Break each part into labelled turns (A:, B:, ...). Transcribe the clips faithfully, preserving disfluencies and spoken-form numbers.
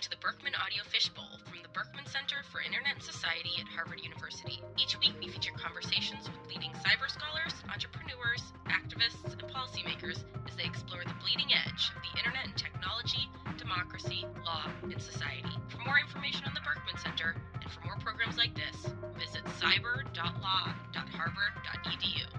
A: to the Berkman Audio Fishbowl from the Berkman Center for Internet and Society at Harvard University. Each week we feature conversations with leading cyber scholars, entrepreneurs, activists, and policymakers as they explore the bleeding edge of the internet and technology, democracy, law, and society. For more information on the Berkman Center and for more programs like this, visit cyber dot law dot harvard dot e d u.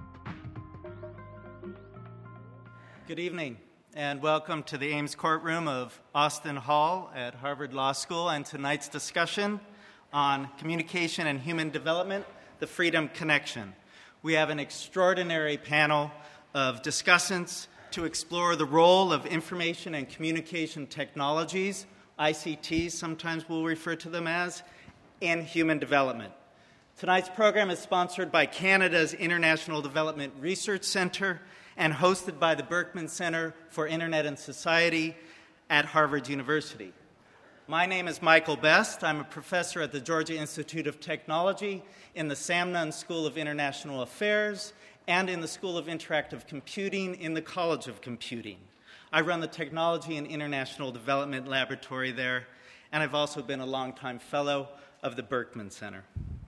B: Good evening, and welcome to the Ames Courtroom of Austin Hall at Harvard Law School and tonight's discussion on communication and human development, the Freedom Connection. We have an extraordinary panel of discussants to explore the role of information and communication technologies, I C Ts sometimes we'll refer to them as, in human development. Tonight's program is sponsored by Canada's International Development Research Centre and hosted by the Berkman Center for Internet and Society at Harvard University. My name is Michael Best. I'm a professor at the Georgia Institute of Technology in the Sam Nunn School of International Affairs and in the School of Interactive Computing in the College of Computing. I run the Technology and International Development Laboratory there, and I've also been a longtime fellow of the Berkman Center.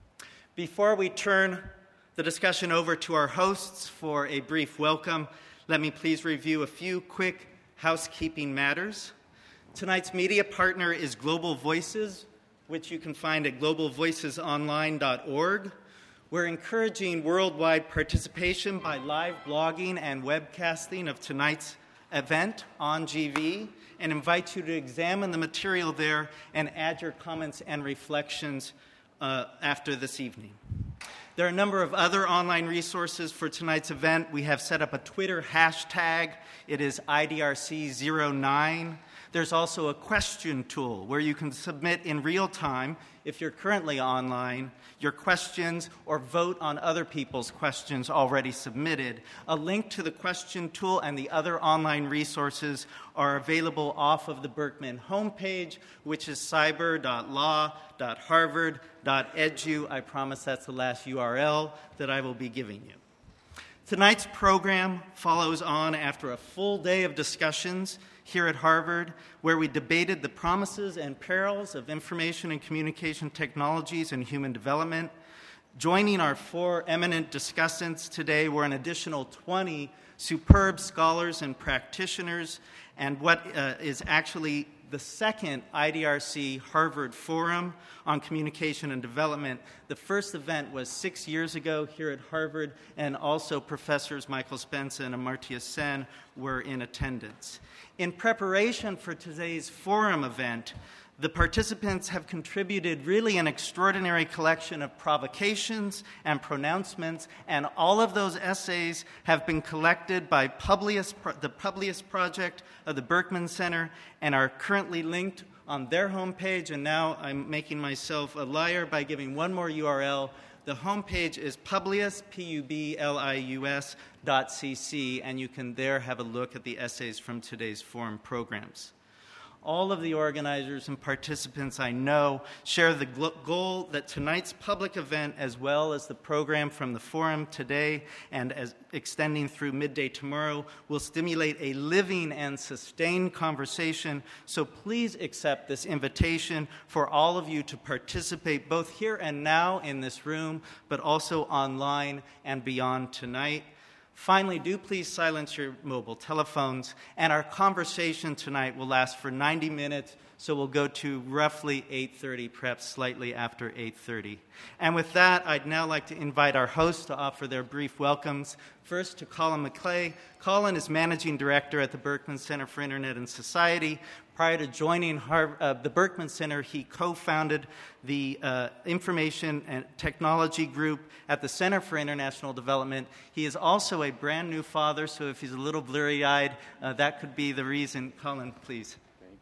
B: Before we turn the discussion over to our hosts for a brief welcome, let me please review a few quick housekeeping matters. Tonight's media partner is Global Voices, which you can find at global voices online dot org. We're encouraging worldwide participation by live blogging and webcasting of tonight's event on G V and invite you to examine the material there and add your comments and reflections uh, after this evening. There are a number of other online resources for tonight's event. We have set up a Twitter hashtag. It is I D R C zero nine. There's also a question tool where you can submit in real time, if you're currently online, your questions or vote on other people's questions already submitted. A link to the question tool and the other online resources are available off of the Berkman homepage, which is cyber dot law dot harvard dot edu. I promise that's the last U R L that I will be giving you. Tonight's program follows on after a full day of discussions here at Harvard, where we debated the promises and perils of information and communication technologies and human development. Joining our four eminent discussants today were an additional twenty superb scholars and practitioners, and what uh, is actually the second I D R C Harvard Forum on Communication and Development. The first event was six years ago here at Harvard, and also professors Michael Spence and Amartya Sen were in attendance. In preparation for today's forum event, the participants have contributed really an extraordinary collection of provocations and pronouncements, and all of those essays have been collected by Publius, the Publius Project of the Berkman Center and are currently linked on their homepage. And now I'm making myself a liar by giving one more U R L. The homepage is Publius, P U B L I U S, dot C C, and you can there have a look at the essays from today's forum programs. All of the organizers and participants I know share the goal that tonight's public event, as well as the program from the forum today and as extending through midday tomorrow, will stimulate a living and sustained conversation. So please accept this invitation for all of you to participate both here and now in this room, but also online and beyond tonight. Finally, do please silence your mobile telephones, and our conversation tonight will last for ninety minutes, so we'll go to roughly eight thirty, perhaps slightly after eight thirty. And with that, I'd now like to invite our hosts to offer their brief welcomes. First, to Colin McClay. Colin is Managing Director at the Berkman Center for Internet and Society. Prior to joining Harvard, uh, the Berkman Center, he co-founded the uh, Information and Technology Group at the Center for International Development. He is also a brand new father, so if he's a little blurry-eyed, uh, that could be the reason. Colin, please.
C: Thank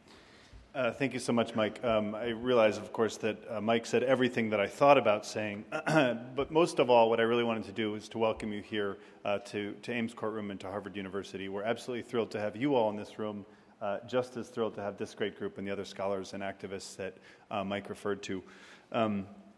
C: you. Uh, thank you so much, Mike. Um, I realize, of course, that uh, Mike said everything that I thought about saying, but most of all, what I really wanted to do is to welcome you here uh, to, to Ames Courtroom and to Harvard University. We're absolutely thrilled to have you all in this room. Uh, just as thrilled to have this great group and the other scholars and activists that uh, Mike referred to. Um,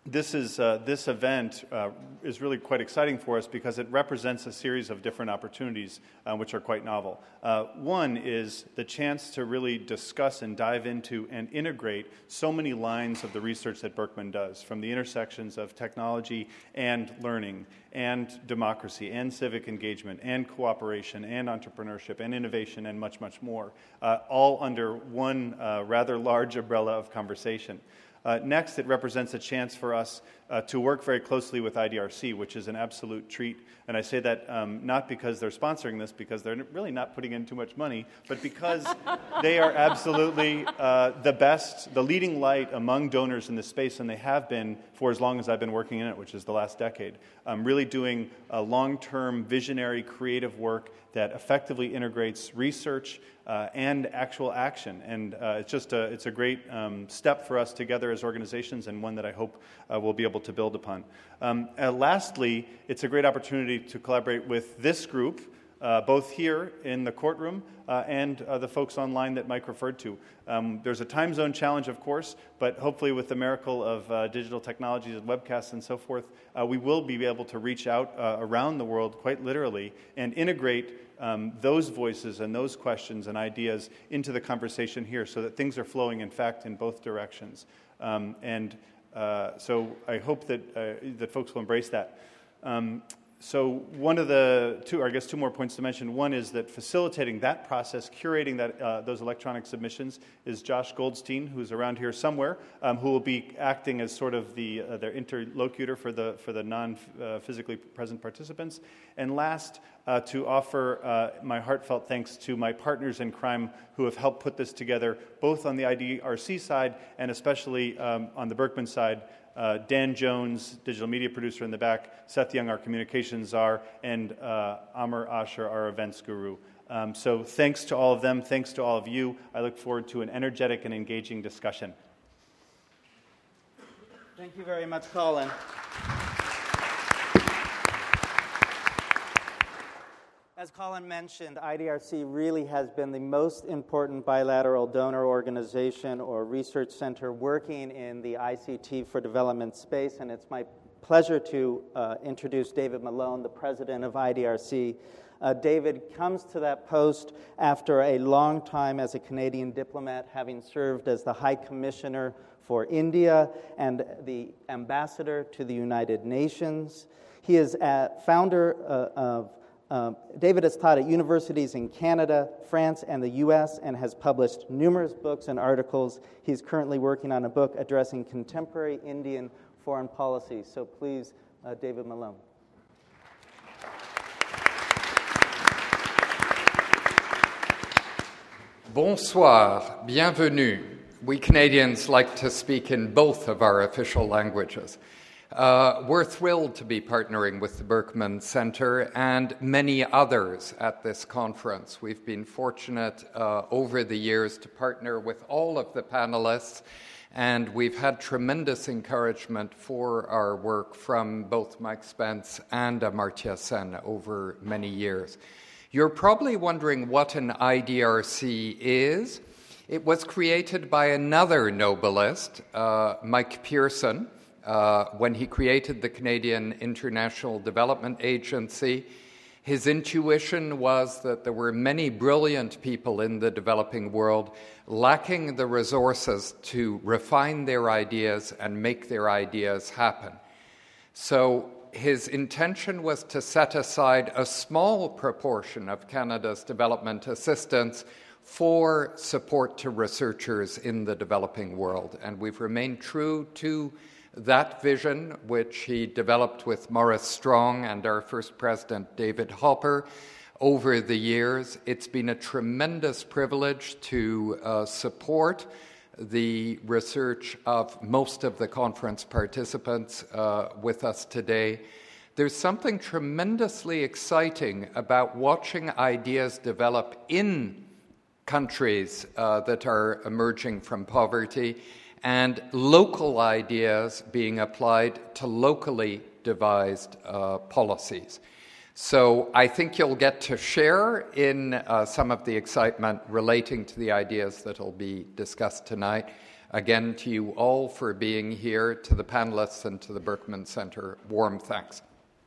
C: This is uh, this event uh, is really quite exciting for us because it represents a series of different opportunities uh, which are quite novel. Uh, one is the chance to really discuss and dive into and integrate so many lines of the research that Berkman does, from the intersections of technology and learning and democracy and civic engagement and cooperation and entrepreneurship and innovation and much, much more, uh, all under one uh, rather large umbrella of conversation. Uh, next, it represents a chance for us uh, to work very closely with I D R C, which is an absolute treat. And I say that um, not because they're sponsoring this, because they're really not putting in too much money, but because they are absolutely uh, the best, the leading light among donors in this space, and they have been for as long as I've been working in it, which is the last decade, um, really doing a long-term, visionary, creative work that effectively integrates research uh, and actual action. And uh, it's just a, it's a great um, step for us together as organizations, and one that I hope uh, we'll be able to build upon. Um, uh, lastly, it's a great opportunity to collaborate with this group, uh, both here in the courtroom uh, and uh, the folks online that Mike referred to. Um, there's a time zone challenge, of course, but hopefully with the miracle of uh, digital technologies and webcasts and so forth, uh, we will be able to reach out uh, around the world, quite literally, and integrate um, those voices and those questions and ideas into the conversation here so that things are flowing, in fact, in both directions. Um, and uh, so I hope that, uh, that folks will embrace that. Um, So one of the two, or I guess two more points to mention. One is that facilitating that process, curating that uh, those electronic submissions, is Josh Goldstein, who's around here somewhere, um, who will be acting as sort of the uh, their interlocutor for the for the non-physically uh, present participants. And last, uh, to offer uh, my heartfelt thanks to my partners in crime who have helped put this together, both on the I D R C side and especially um, on the Berkman side. Uh, Dan Jones, digital media producer in the back, Seth Young, our communications czar, and uh, Amr Asher, our events guru. Um, so thanks to all of them. Thanks to all of you. I look forward to an energetic and engaging discussion.
B: Thank you very much, Colin. As Colin mentioned, I D R C really has been the most important bilateral donor organization or research center working in the I C T for development space, and it's my pleasure to uh, introduce David Malone, the president of I D R C. Uh, David comes to that post after a long time as a Canadian diplomat, having served as the High Commissioner for India and the ambassador to the United Nations. He is a founder uh, of Uh, David has taught at universities in Canada, France, and the U S and has published numerous books and articles. He's currently working on a book addressing contemporary Indian foreign policy. So please, uh, David Malone.
D: Bonsoir, bienvenue. We Canadians like to speak in both of our official languages. Uh, we're thrilled to be partnering with the Berkman Center and many others at this conference. We've been fortunate uh, over the years to partner with all of the panelists, and we've had tremendous encouragement for our work from both Mike Spence and Amartya Sen over many years. You're probably wondering what an I D R C is. It was created by another Nobelist, uh, Mike Pearson, Uh, when he created the Canadian International Development Agency. His intuition was that there were many brilliant people in the developing world lacking the resources to refine their ideas and make their ideas happen. So his intention was to set aside a small proportion of Canada's development assistance for support to researchers in the developing world. And we've remained true to that vision, which he developed with Maurice Strong and our first president, David Hopper, over the years. It's been a tremendous privilege to uh, support the research of most of the conference participants uh, with us today. There's something tremendously exciting about watching ideas develop in countries uh, that are emerging from poverty, and local ideas being applied to locally devised uh, policies. So I think you'll get to share in uh, some of the excitement relating to the ideas that will be discussed tonight. Again, to you all for being here, to the panelists and to the Berkman Center, warm thanks.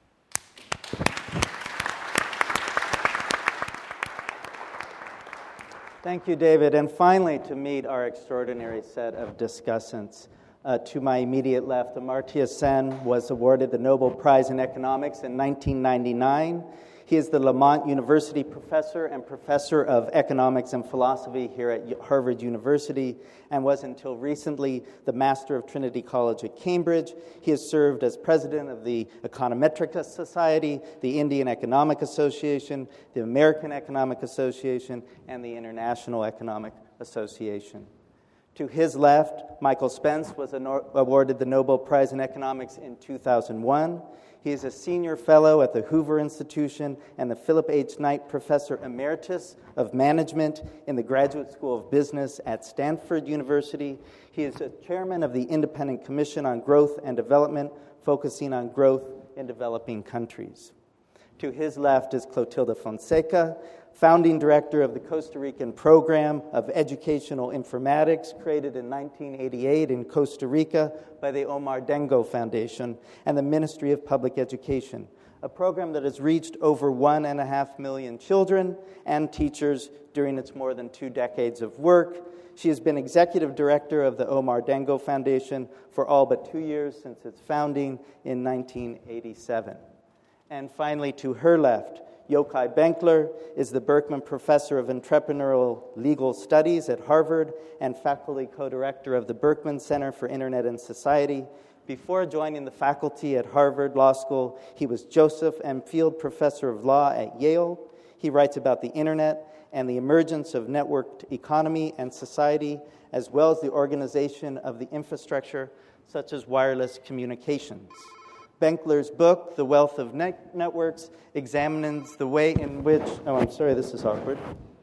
B: Thank you, David. And finally, to meet our extraordinary set of discussants. Uh, to my immediate left, Amartya Sen was awarded the Nobel Prize in Economics in nineteen ninety-nine. He is the Lamont University professor and professor of economics and philosophy here at Harvard University, and was until recently the master of Trinity College at Cambridge. He has served as president of the Econometrica Society, the Indian Economic Association, the American Economic Association, and the International Economic Association. To his left, Michael Spence was awarded the Nobel Prize in Economics in two thousand one. He is a senior fellow at the Hoover Institution and the Philip H. Knight Professor Emeritus of Management in the Graduate School of Business at Stanford University. He is a chairman of the Independent Commission on Growth and Development, focusing on growth in developing countries. To his left is Clotilde Fonseca, founding director of the Costa Rican Program of Educational Informatics, created in nineteen eighty-eight in Costa Rica by the Omar Dengo Foundation and the Ministry of Public Education, a program that has reached over one and a half million children and teachers during its more than two decades of work. She has been executive director of the Omar Dengo Foundation for all but two years since its founding in nineteen eighty-seven. And finally, to her left, Yochai Benkler is the Berkman Professor of Entrepreneurial Legal Studies at Harvard and faculty co-director of the Berkman Center for Internet and Society. Before joining the faculty at Harvard Law School, he was Joseph M. Field Professor of Law at Yale. He writes about the Internet and the emergence of networked economy and society, as well as the organization of the infrastructure, such as wireless communications. Benkler's book, The Wealth of Net- Networks, examines the way in which... Oh, I'm sorry, this is awkward.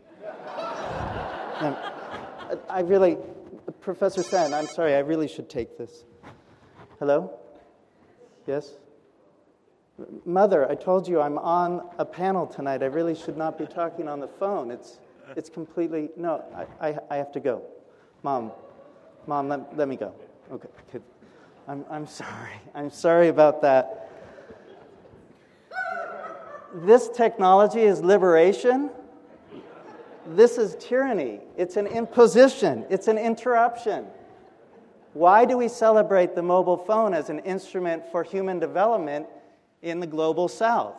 B: um, I really... Professor Sen, I'm sorry, I really should take this. Hello? Yes? Mother, I told you I'm on a panel tonight. I really should not be talking on the phone. It's it's completely... No, I, I, I have to go. Mom, Mom, let, let me go. Okay, okay. I'm I'm sorry. I'm sorry about that. This technology is liberation. This is tyranny. It's an imposition. It's an interruption. Why do we celebrate the mobile phone as an instrument for human development in the global South?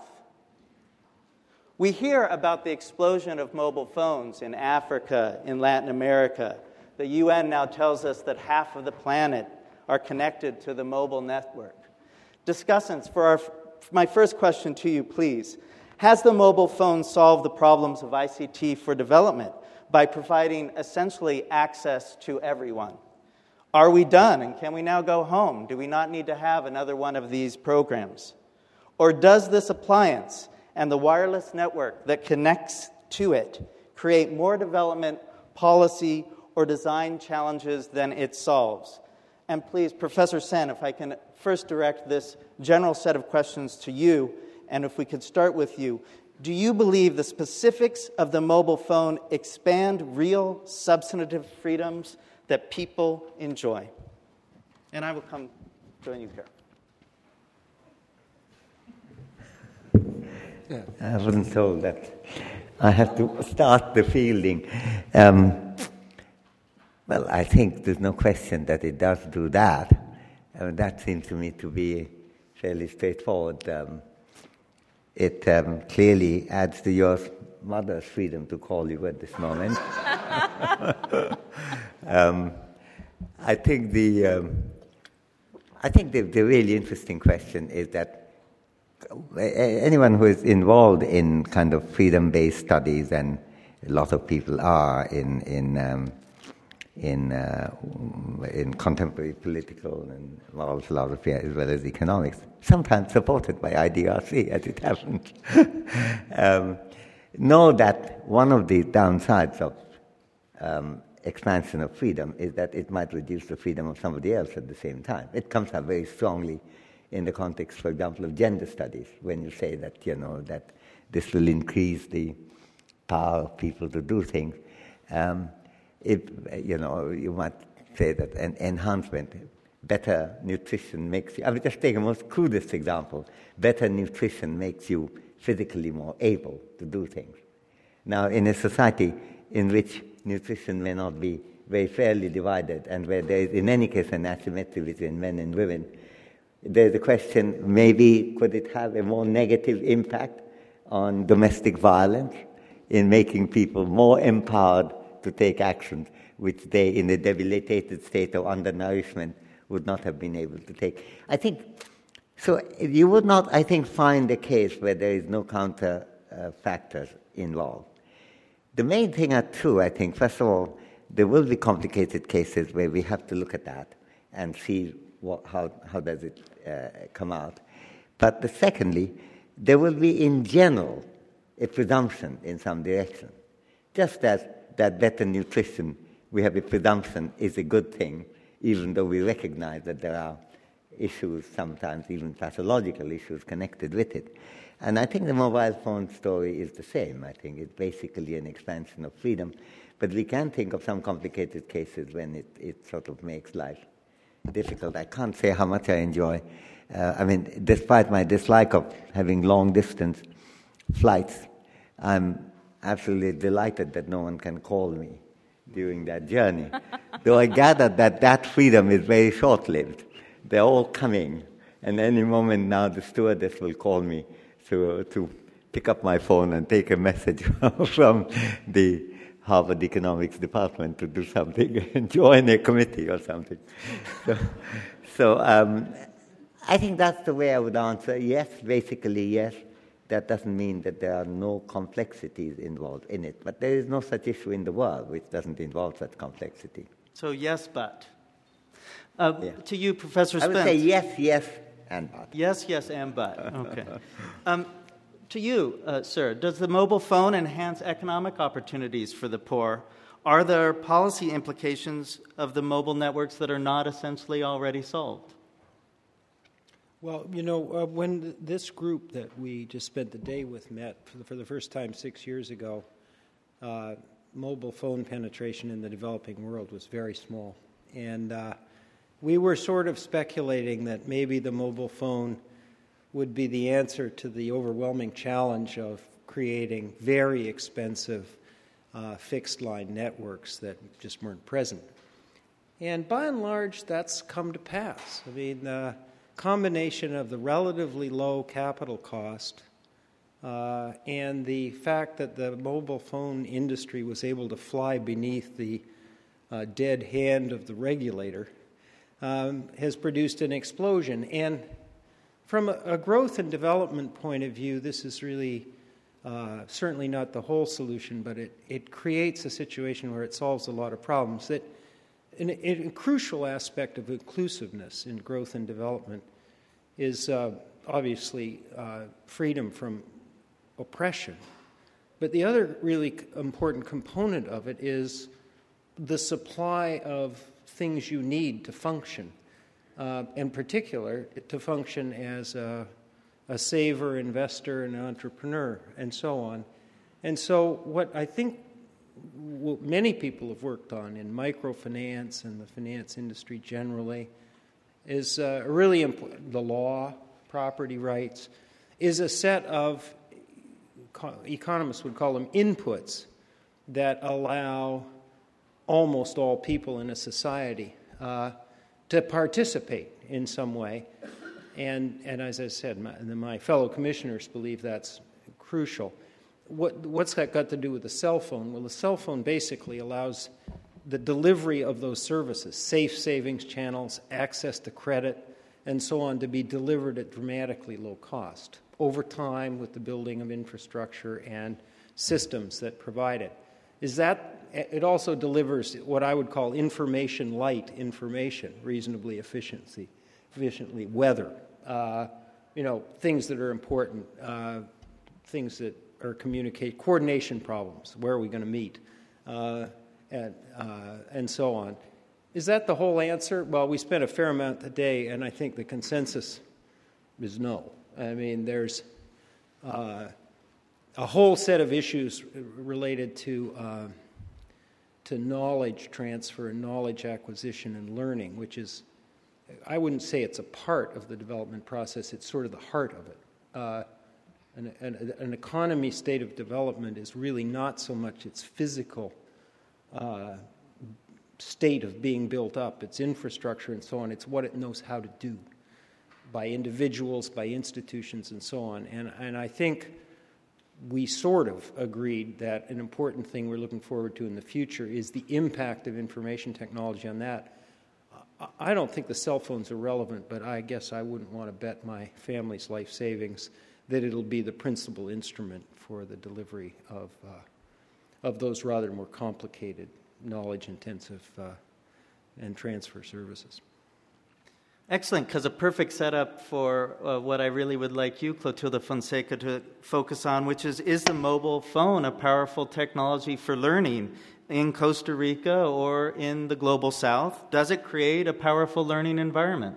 B: We hear about the explosion of mobile phones in Africa, in Latin America. The U N now tells us that half of the planet are connected to the mobile network. Discussants, for, our, for my first question to you, please. Has the mobile phone solved the problems of I C T for development by providing essentially access to everyone? Are we done, and can we now go home? Do we not need to have another one of these programs? Or does this appliance and the wireless network that connects to it create more development, policy, or design challenges than it solves? And please, Professor Sen, if I can first direct this general set of questions to you, and if we could start with you, do you believe the specifics of the mobile phone expand real substantive freedoms that people enjoy? And I will come join you here.
E: I wasn't told that I have to start the fielding. Um, Well, I think there's no question that it does do that. Uh, that seems to me to be fairly straightforward. Um, it um, clearly adds to your mother's freedom to call you at this moment. um, I think the um, I think the, the really interesting question is that anyone who is involved in kind of freedom-based studies, and a lot of people are in in um, in uh, in contemporary political and moral philosophy as well as economics, sometimes supported by I D R C, as it happens, um, know that one of the downsides of um, expansion of freedom is that it might reduce the freedom of somebody else at the same time. It comes up very strongly in the context, for example, of gender studies, when you say that, you know, that this will increase the power of people to do things. Um, If, you know, you might say that an enhancement, better nutrition makes you, I will just take a most crudest example. Better nutrition makes you physically more able to do things. Now, in a society in which nutrition may not be very fairly divided and where there is, in any case, an asymmetry between men and women, there's a question, maybe could it have a more negative impact on domestic violence in making people more empowered to take actions which they, in a debilitated state of undernourishment, would not have been able to take. I think, so you would not, I think, find a case where there is no counter uh, factors involved. The main thing are two, I think. First of all, there will be complicated cases where we have to look at that and see what, how, how does it uh, come out. But the secondly, there will be, in general, a presumption in some direction. Just as that better nutrition, we have a presumption, is a good thing, even though we recognize that there are issues, sometimes even pathological issues, connected with it. And I think the mobile phone story is the same. I think it's basically an expansion of freedom. But we can think of some complicated cases when it, it sort of makes life difficult. I can't say how much I enjoy. Uh, I mean, despite my dislike of having long-distance flights, I'm absolutely delighted that no one can call me during that journey. Though I gather that that freedom is very short-lived. They're all coming, and any moment now the stewardess will call me to, to pick up my phone and take a message from the Harvard Economics Department to do something and join a committee or something. So, so um, I think that's the way I would answer. Yes, basically yes. That doesn't mean that there are no complexities involved in it. But there is no such issue in the world which doesn't involve such complexity.
B: So yes, but. Uh,
E: yeah.
B: To you, Professor Spence.
E: I would say yes, yes, and but.
B: Yes, yes, and but. Okay. um, to you, uh, sir, does the mobile phone enhance economic opportunities for the poor? Are there policy implications of the mobile networks that are not essentially already solved?
F: Well, you know, uh, when th- this group that we just spent the day with met for the, for the first time six years ago, uh, mobile phone penetration in the developing world was very small. And uh, we were sort of speculating that maybe the mobile phone would be the answer to the overwhelming challenge of creating very expensive uh, fixed-line networks that just weren't present. And by and large, that's come to pass. I mean, uh, combination of the relatively low capital cost uh, and the fact that the mobile phone industry was able to fly beneath the uh, dead hand of the regulator um, has produced an explosion. And from a, a growth and development point of view, this is really uh, certainly not the whole solution, but it, it creates a situation where it solves a lot of problems. That An, a crucial aspect of inclusiveness in growth and development is uh, obviously uh, freedom from oppression. But the other really important component of it is the supply of things you need to function, uh, in particular, to function as a, a saver, investor, and entrepreneur, and so on. And so what I think what many people have worked on in microfinance and the finance industry generally is uh, really important. The law, property rights, is a set of, economists would call them inputs, that allow almost all people in a society uh, to participate in some way. And, and as I said, my, my fellow commissioners believe that's crucial. What, what's that got to do with the cell phone? Well, the cell phone basically allows the delivery of those services, safe savings channels, access to credit, and so on, to be delivered at dramatically low cost over time with the building of infrastructure and systems that provide it. Is that, it also delivers what I would call information light information, reasonably efficiency, efficiently, weather, uh, you know, things that are important, uh, things that or communicate, coordination problems, where are we going to meet, uh, and, uh, and so on. Is that the whole answer? Well, we spent a fair amount today, and I think the consensus is no. I mean, there's uh, a whole set of issues related to, uh, to knowledge transfer and knowledge acquisition and learning, which is, I wouldn't say it's a part of the development process, it's sort of the heart of it. Uh, an, an, an economy state of development is really not so much its physical uh, state of being built up, its infrastructure and so on, it's what it knows how to do by individuals, by institutions, and so on. And, and I think we sort of agreed that an important thing we're looking forward to in the future is the impact of information technology on that. I don't think the cell phones are relevant, but I guess I wouldn't want to bet my family's life savings that it'll be the principal instrument for the delivery of, uh, of those rather more complicated, knowledge-intensive uh, and transfer services.
B: Excellent, because a perfect setup for uh, what I really would like you, Clotilde Fonseca, to focus on, which is, is the mobile phone a powerful technology for learning in Costa Rica or in the global south? Does it create a powerful learning environment?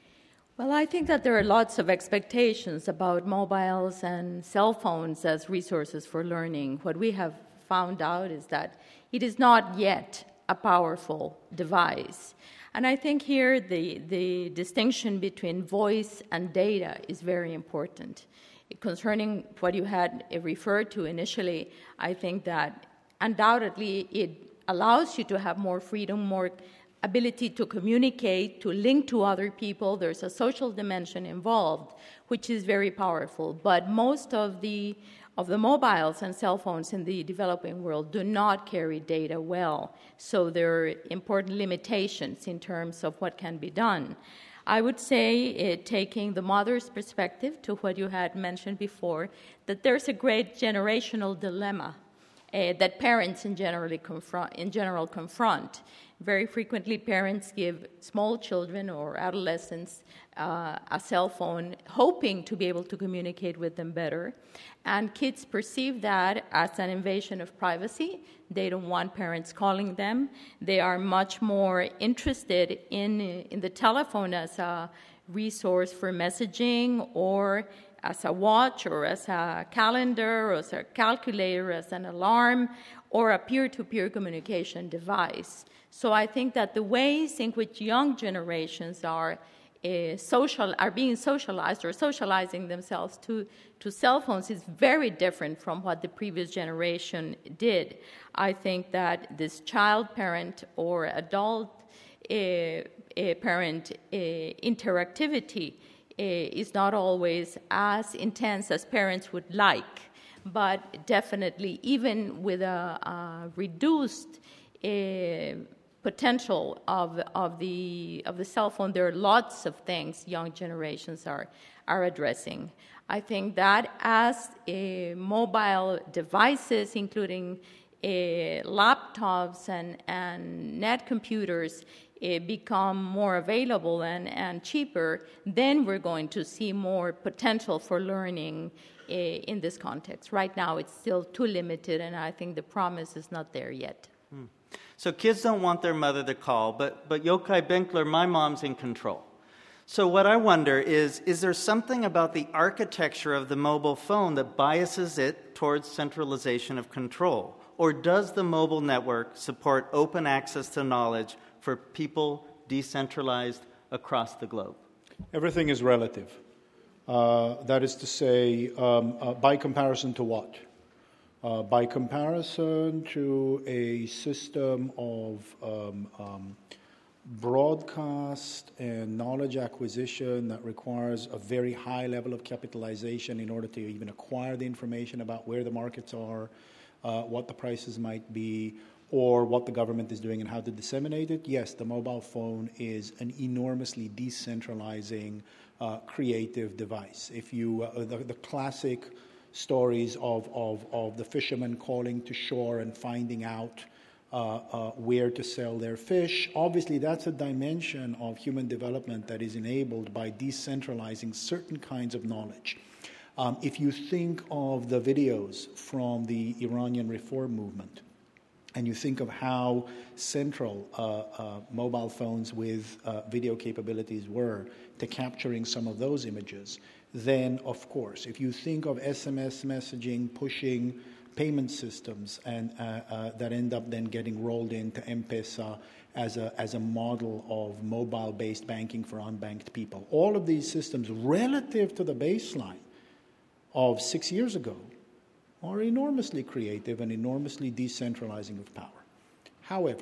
G: Well, I think that there are lots of expectations about mobiles and cell phones as resources for learning. What we have found out is that it is not yet a powerful device. And I think here the, the distinction between voice and data is very important. Concerning what you had referred to initially, I think that undoubtedly it allows you to have more freedom, more ability to communicate, to link to other people. There's a social dimension involved, which is very powerful. But most of the of the mobiles and cell phones in the developing world do not carry data well. So there are important limitations in terms of what can be done. I would say, uh, taking the mother's perspective to what you had mentioned before, that there's a great generational dilemma uh, that parents in, generally confront, in general confront. Very frequently, parents give small children or adolescents uh, a cell phone, hoping to be able to communicate with them better. And kids perceive that as an invasion of privacy. They don't want parents calling them. They are much more interested in, in the telephone as a resource for messaging, or as a watch, or as a calendar, or as a calculator, as an alarm, or a peer-to-peer communication device. So I think that the ways in which young generations are uh, social, are being socialized or socializing themselves to, to cell phones is very different from what the previous generation did. I think that this child parent or adult uh, uh, parent uh, interactivity uh, is not always as intense as parents would like, but definitely even with a, a reduced uh, potential of of the of the cell phone, there are lots of things young generations are are addressing. I think that as uh, mobile devices, including uh, laptops and, and net computers, uh, become more available and, and cheaper, then we're going to see more potential for learning uh, in this context. Right now, it's still too limited, and I think the promise is not there yet.
B: Hmm. So kids don't want their mother to call, but, but Yochai Benkler, my mom's in control. So what I wonder is, is there something about the architecture of the mobile phone that biases it towards centralization of control? Or does the mobile network support open access to knowledge for people decentralized across the globe?
H: Everything is relative. Uh, that is to say, um, uh, by comparison to what? Uh, by comparison to a system of um, um, broadcast and knowledge acquisition that requires a very high level of capitalization in order to even acquire the information about where the markets are, uh, what the prices might be, or what the government is doing and how to disseminate it. Yes, the mobile phone is an enormously decentralizing, uh, creative device. If you, uh, the, the classic stories of, of, of the fishermen calling to shore and finding out uh, uh, where to sell their fish. Obviously, that's a dimension of human development that is enabled by decentralizing certain kinds of knowledge. Um, if you think of the videos from the Iranian reform movement, and you think of how central uh, uh, mobile phones with uh, video capabilities were to capturing some of those images, then, of course, if you think of S M S messaging pushing payment systems and uh, uh, that end up then getting rolled into M-Pesa as a, as a model of mobile-based banking for unbanked people. All of these systems, relative to the baseline of six years ago, are enormously creative and enormously decentralizing of power. However,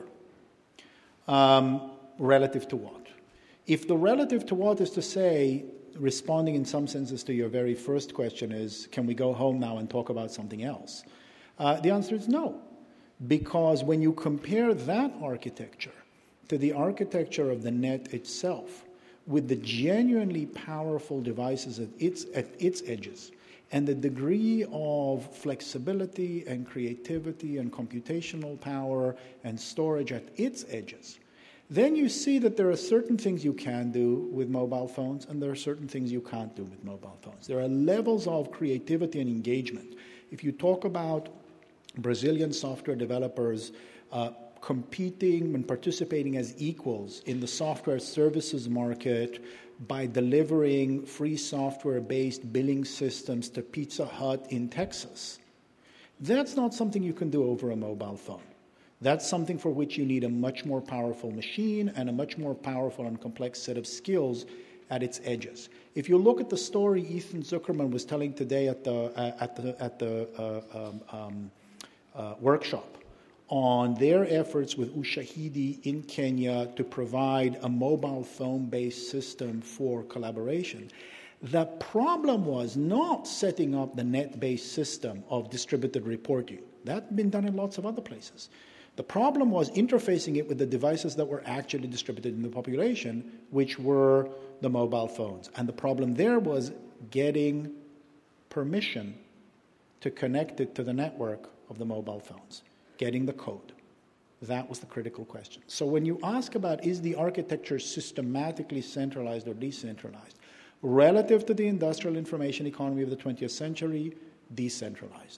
H: um, relative to what? If the relative to what is to say, responding in some senses to your very first question is, can we go home now and talk about something else? Uh, the answer is no, because when you compare that architecture to the architecture of the net itself, with the genuinely powerful devices at its, at its edges, and the degree of flexibility and creativity and computational power and storage at its edges, then you see that there are certain things you can do with mobile phones and there are certain things you can't do with mobile phones. There are levels of creativity and engagement. If you talk about Brazilian software developers uh, competing and participating as equals in the software services market by delivering free software-based billing systems to Pizza Hut in Texas, that's not something you can do over a mobile phone. That's something for which you need a much more powerful machine and a much more powerful and complex set of skills at its edges. If you look at the story Ethan Zuckerman was telling today at the uh, at the at the uh, um, um, uh, workshop on their efforts with Ushahidi in Kenya to provide a mobile phone-based system for collaboration, the problem was not setting up the net-based system of distributed reporting. That's been done in lots of other places. The problem was interfacing it with the devices that were actually distributed in the population, which were the mobile phones. And the problem there was getting permission to connect it to the network of the mobile phones, getting the code. That was the critical question. So when you ask about is the architecture systematically centralized or decentralized, relative to the industrial information economy of the twentieth century, decentralized.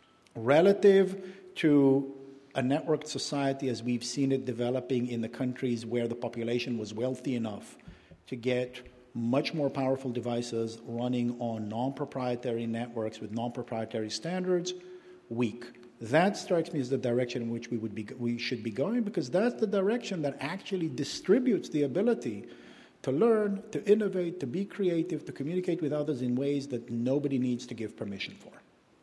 H: Relative to a networked society as we've seen it developing in the countries where the population was wealthy enough to get much more powerful devices running on non-proprietary networks with non-proprietary standards, weak. That strikes me as the direction in which we would be, we should be going, because that's the direction that actually distributes the ability to learn, to innovate, to be creative, to communicate with others in ways that nobody needs to give permission for.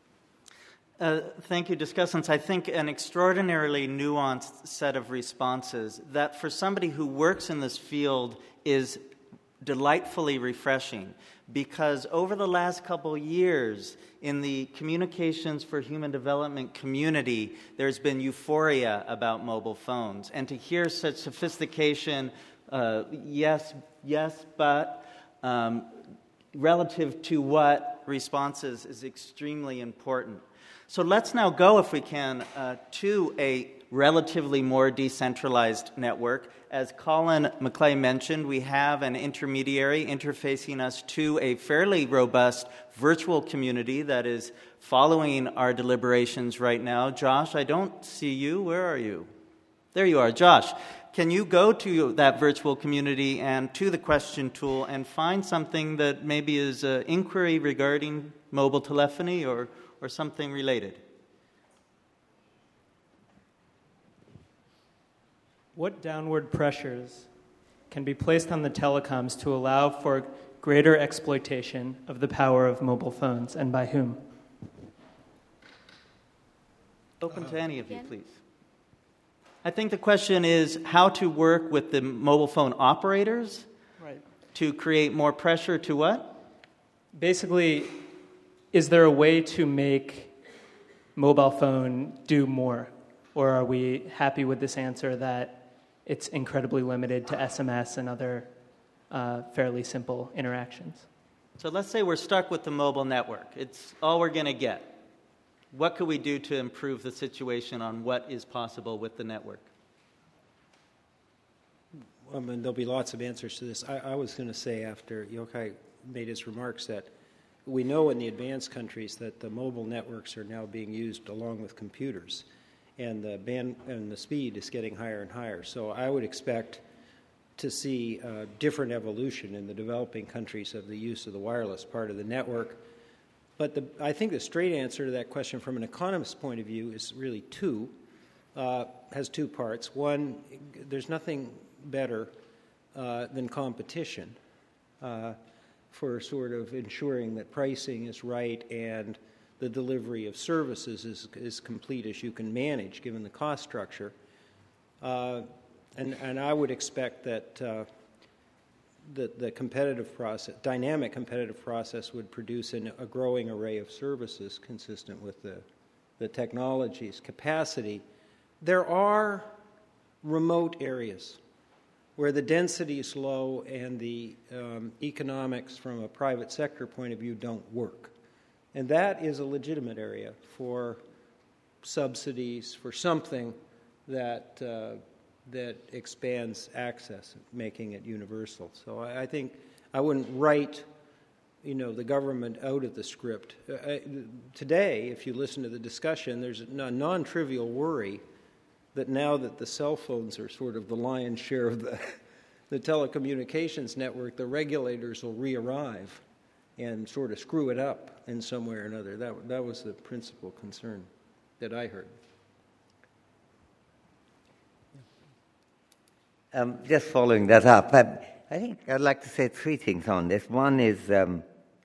B: Uh, thank you, discussants. I think an extraordinarily nuanced set of responses that for somebody who works in this field is delightfully refreshing, because over the last couple years in the communications for human development community, there's been euphoria about mobile phones. And to hear such sophistication, uh, yes, yes, but um, relative to what responses is extremely important. So let's now go, if we can, uh, to a relatively more decentralized network. As Colin McClay mentioned, we have an intermediary interfacing us to a fairly robust virtual community that is following our deliberations right now. Josh, I don't see you. Where are you? There you are. Josh, can you go to that virtual community and to the question tool and find something that maybe is an inquiry regarding mobile telephony or or something related?
I: What downward pressures can be placed on the telecoms to allow for greater exploitation of the power of mobile phones, and by whom?
B: Open to any of you, please. I think the question is how to work with the mobile phone operators
I: right.
B: to create more pressure to what?
I: Basically, is there a way to make mobile phone do more? Or are we happy with this answer that it's incredibly limited to S M S and other uh, fairly simple interactions?
B: So let's say we're stuck with the mobile network. It's all we're going to get. What could we do to improve the situation on what is possible with the network?
F: I mean, there'll be lots of answers to this. I, I was going to say, after Yochai made his remarks, that we know in the advanced countries that the mobile networks are now being used along with computers, and the band and the speed is getting higher and higher. So I would expect to see a different evolution in the developing countries of the use of the wireless part of the network. but the, I think the straight answer to that question from an economist's point of view is really two, uh, has two parts. One, there's nothing better uh, than competition uh, for sort of ensuring that pricing is right and the delivery of services is as complete as you can manage given the cost structure. Uh, and, and I would expect that uh, the, the competitive process, dynamic competitive process would produce an, a growing array of services consistent with the, the technology's capacity. There are remote areas where the density is low and the um, economics from a private sector point of view don't work. And that is a legitimate area for subsidies, for something that uh, that expands access, making it universal. So I, I think I wouldn't write, you know, the government out of the script. Uh, I, today, if you listen to the discussion, there's a non-trivial worry that now that the cell phones are sort of the lion's share of the, the telecommunications network, the regulators will re-arrive and sort of screw it up in some way or another. That, that was the principal concern that I heard.
E: Um, just following that up, I, I think I'd like to say three things on this. One is um,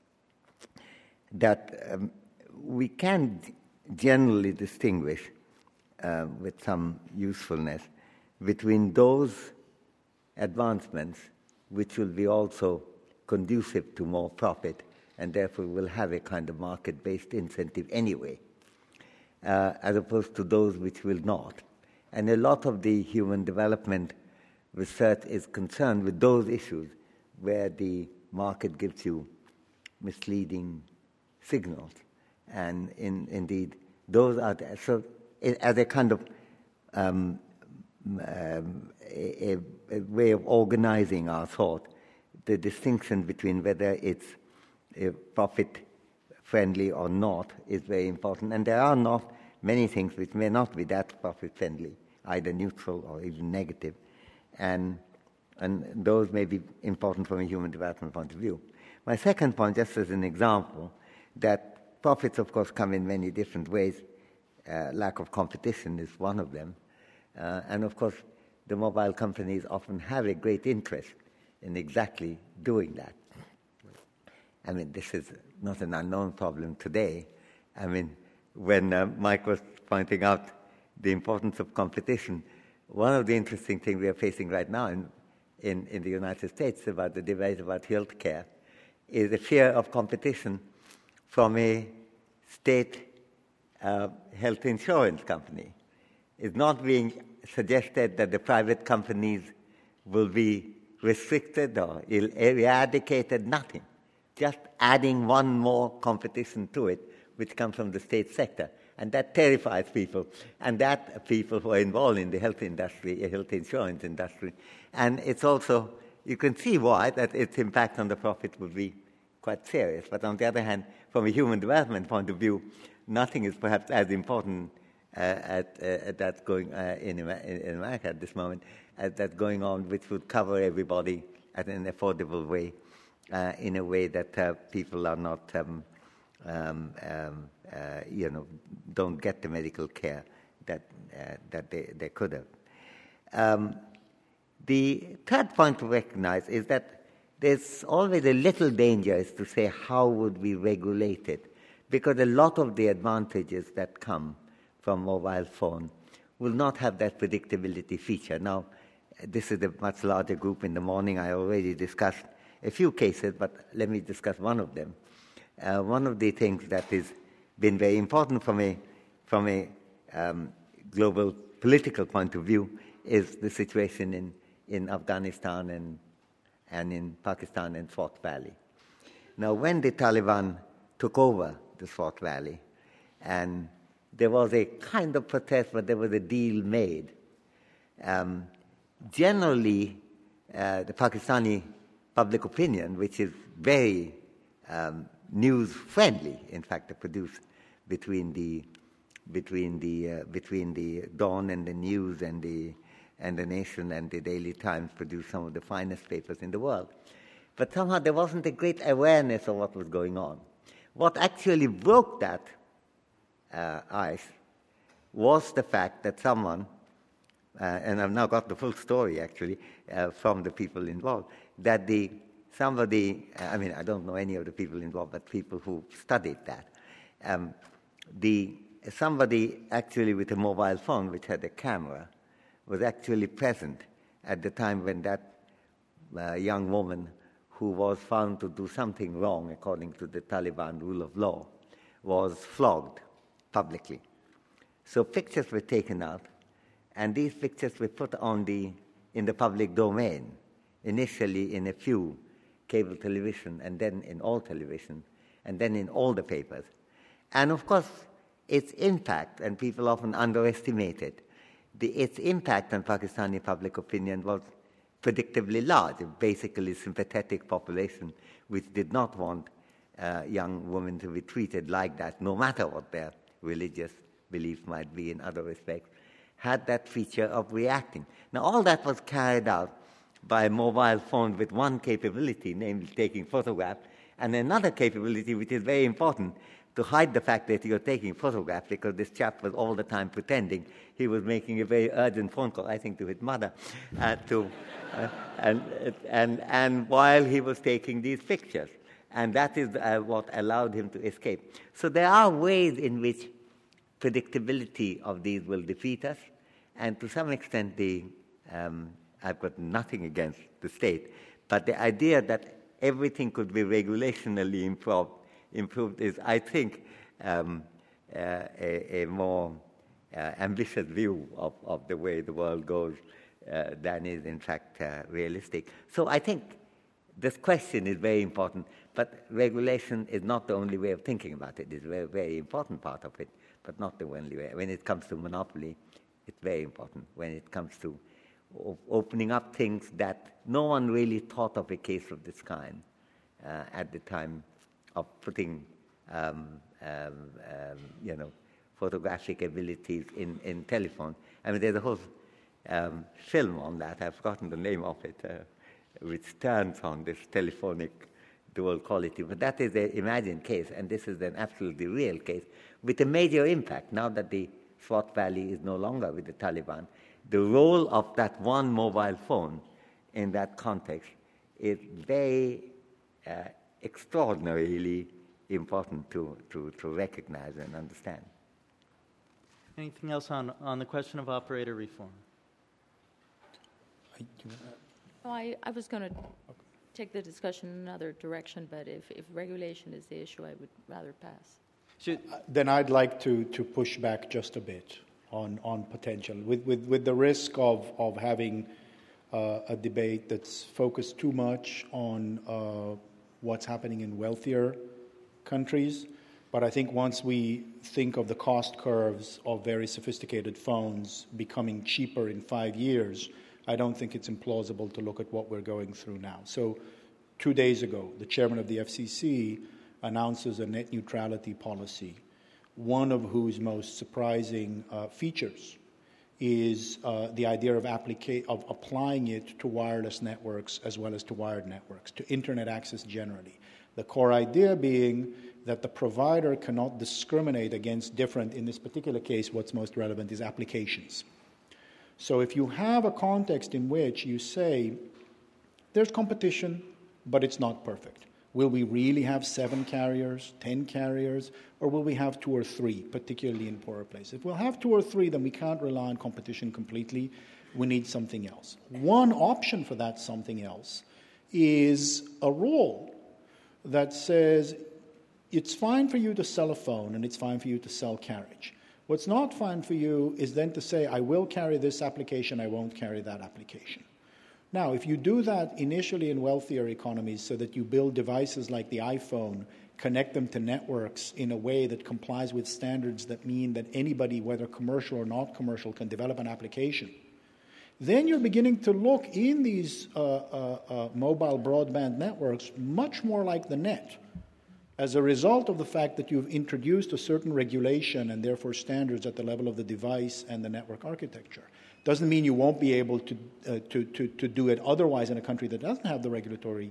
E: that um, we can generally distinguish uh, with some usefulness between those advancements which will be also conducive to more profit and therefore will have a kind of market-based incentive anyway, uh, as opposed to those which will not. And a lot of the human development research is concerned with those issues where the market gives you misleading signals. And in, indeed, those are the, so as a kind of um, um, a, a way of organizing our thought, the distinction between whether it's uh, profit-friendly or not is very important. And there are not many things which may not be that profit-friendly, either neutral or even negative. And, and those may be important from a human development point of view. My second point, just as an example, that profits, of course, come in many different ways. Uh, lack of competition is one of them. Uh, and, of course, the mobile companies often have a great interest in exactly doing that. I mean, this is not an unknown problem today. I mean, when uh, Mike was pointing out the importance of competition, one of the interesting things we are facing right now in, in, in the United States about the debate about health care is the fear of competition from a state uh, health insurance company. It's not being suggested that the private companies will be restricted or eradicated, nothing. Just adding one more competition to it, which comes from the state sector. And that terrifies people, and that people who are involved in the health industry, health insurance industry. And it's also, you can see why, that its impact on the profit would be quite serious. But on the other hand, from a human development point of view, nothing is perhaps as important uh, at, uh, at that going uh, in, in America at this moment, as that going on, which would cover everybody at an affordable way, uh, in a way that uh, people are not, um, um, um, uh, you know, don't get the medical care that uh, that they, they could have. Um, the third point to recognize is that there's always a little danger is to say how would we regulate it, because a lot of the advantages that come from mobile phone will not have that predictability feature. Now, this is a much larger group. In the morning, I already discussed a few cases, but let me discuss one of them. Uh, one of the things that has been very important from a, from a um, global political point of view is the situation in, in Afghanistan and, and in Pakistan and Swat Valley. Now, when the Taliban took over the Swat Valley, and there was a kind of protest, but there was a deal made. Um, generally, uh, the Pakistani public opinion, which is very um, news-friendly, in fact, to produce between the between the uh, between the Dawn and the News and the and the Nation and the Daily Times, produce some of the finest papers in the world. But somehow there wasn't a great awareness of what was going on. What actually broke that uh, ice was the fact that someone, uh, and I've now got the full story actually uh, from the people involved, that the somebody, I mean, I don't know any of the people involved, but people who studied that, um, the somebody actually with a mobile phone which had a camera was actually present at the time when that uh, young woman who was found to do something wrong according to the Taliban rule of law was flogged publicly. So pictures were taken out, and these pictures were put on the in the public domain, initially in a few cable television, and then in all television, and then in all the papers. And of course, its impact, and people often underestimate it, the, its impact on Pakistani public opinion was predictably large, a basically sympathetic population which did not want uh, young women to be treated like that, no matter what their religious beliefs might be in other respects, had that feature of reacting. Now, all that was carried out by a mobile phone with one capability, namely taking photographs, and another capability which is very important, to hide the fact that you're taking photographs, because this chap was all the time pretending he was making a very urgent phone call, I think to his mother, uh, to, uh, and, and, and while he was taking these pictures. And that is uh, what allowed him to escape. So there are ways in which predictability of these will defeat us, and to some extent the, um, I've got nothing against the state, but the idea that everything could be regulationally improved, improved is, I think, um, uh, a, a more uh, ambitious view of, of the way the world goes uh, than is, in fact, uh, realistic. So I think this question is very important, but regulation is not the only way of thinking about it. It's a very, very important part of it, but not the only way. When it comes to monopoly, it's very important. When it comes to o- opening up things that no one really thought of a case of this kind uh, at the time of putting, um, um, um, you know, photographic abilities in, in telephone. I mean, there's a whole um, film on that. I've forgotten the name of it, uh, which turns on this telephonic dual quality. But that is an imagined case, and this is an absolutely real case with a major impact. Now that the Swat Valley is no longer with the Taliban, the role of that one mobile phone in that context is very uh, extraordinarily important to, to, to recognize and understand.
B: Anything else on, on the question of operator reform?
G: Oh, I, I was going to take the discussion in another direction, but if, if regulation is the issue, I would rather pass.
B: Should,
H: Then I'd like to, to push back just a bit on, on potential, with, with, with the risk of, of having uh, a debate that's focused too much on uh, what's happening in wealthier countries. But I think once we think of the cost curves of very sophisticated phones becoming cheaper in five years, I don't think it's implausible to look at what we're going through now. So two days ago, the chairman of the F C C announces a net neutrality policy, one of whose most surprising uh, features is uh, the idea of, applica- of applying it to wireless networks as well as to wired networks, to internet access generally. The core idea being that the provider cannot discriminate against different, in this particular case, what's most relevant is applications. So if you have a context in which you say, there's competition, but it's not perfect. Will we really have seven carriers, ten carriers, or will we have two or three, particularly in poorer places? If we'll have two or three, then we can't rely on competition completely. We need something else. One option for that something else is a rule that says it's fine for you to sell a phone and it's fine for you to sell carriage. What's not fine for you is then to say, I will carry this application, I won't carry that application. Now, if you do that initially in wealthier economies so that you build devices like the iPhone, connect them to networks in a way that complies with standards that mean that anybody, whether commercial or not commercial, can develop an application, then you're beginning to look in these uh, uh, uh, mobile broadband networks much more like the net, as a result of the fact that you've introduced a certain regulation and therefore standards at the level of the device and the network architecture. Doesn't mean you won't be able to, uh, to, to, to do it otherwise in a country that doesn't have the regulatory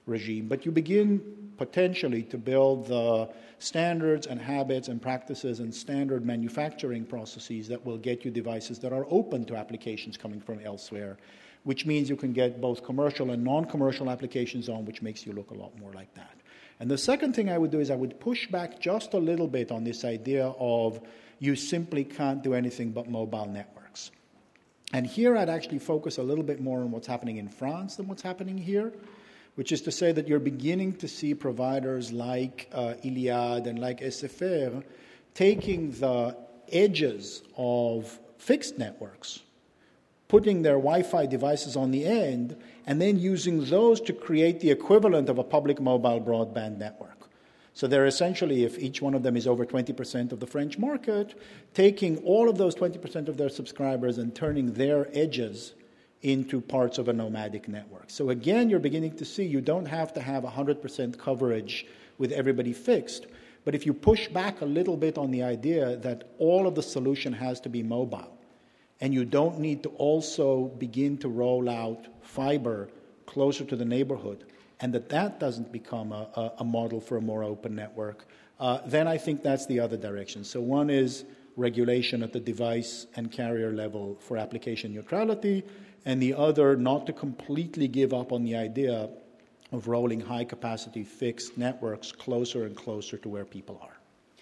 H: regime, but you begin potentially to build the standards and habits and practices and standard manufacturing processes that will get you devices that are open to applications coming from elsewhere, which means you can get both commercial and non-commercial applications on, which makes you look a lot more like that. And the second thing I would do is I would push back just a little bit on this idea of you simply can't do anything but mobile networks. And here I'd actually focus a little bit more on what's happening in France than what's happening here, which is to say that you're beginning to see providers like uh, Iliad and like S F R taking the edges of fixed networks, putting their Wi-Fi devices on the end, and then using those to create the equivalent of a public mobile broadband network. So they're essentially, if each one of them is over twenty percent of the French market, taking all of those twenty percent of their subscribers and turning their edges into parts of a nomadic network. So again, you're beginning to see you don't have to have one hundred percent coverage with everybody fixed, but if you push back a little bit on the idea that all of the solution has to be mobile, and you don't need to also begin to roll out fiber closer to the neighborhood, and that that doesn't become a, a, a model for a more open network, uh, then I think that's the other direction. So one is regulation at the device and carrier level for application neutrality, and the other, not to completely give up on the idea of rolling high-capacity fixed networks closer and closer to where people are.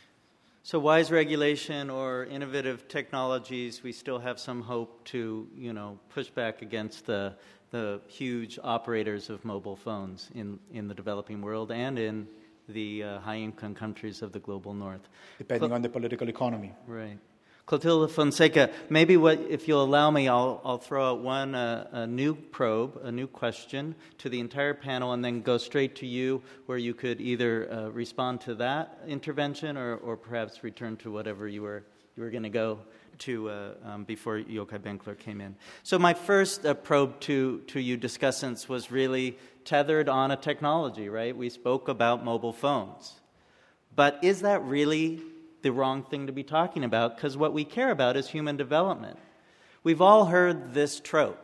B: So wise regulation or innovative technologies, we still have some hope to, you know, push back against the the huge operators of mobile phones in, in the developing world and in the uh, high-income countries of the global north.
H: Depending
B: Cl-
H: on the political economy.
B: Right. Clotilde Fonseca, maybe what, if you'll allow me, I'll, I'll throw out one uh, a new probe, a new question to the entire panel, and then go straight to you, where you could either uh, respond to that intervention or, or perhaps return to whatever you were you were going to go to uh, um, before Yochai Benkler came in. So my first uh, probe to to you discussants was really tethered on a technology, right? We spoke about mobile phones, but is that really the wrong thing to be talking about? Because what we care about is human development. We've all heard this trope.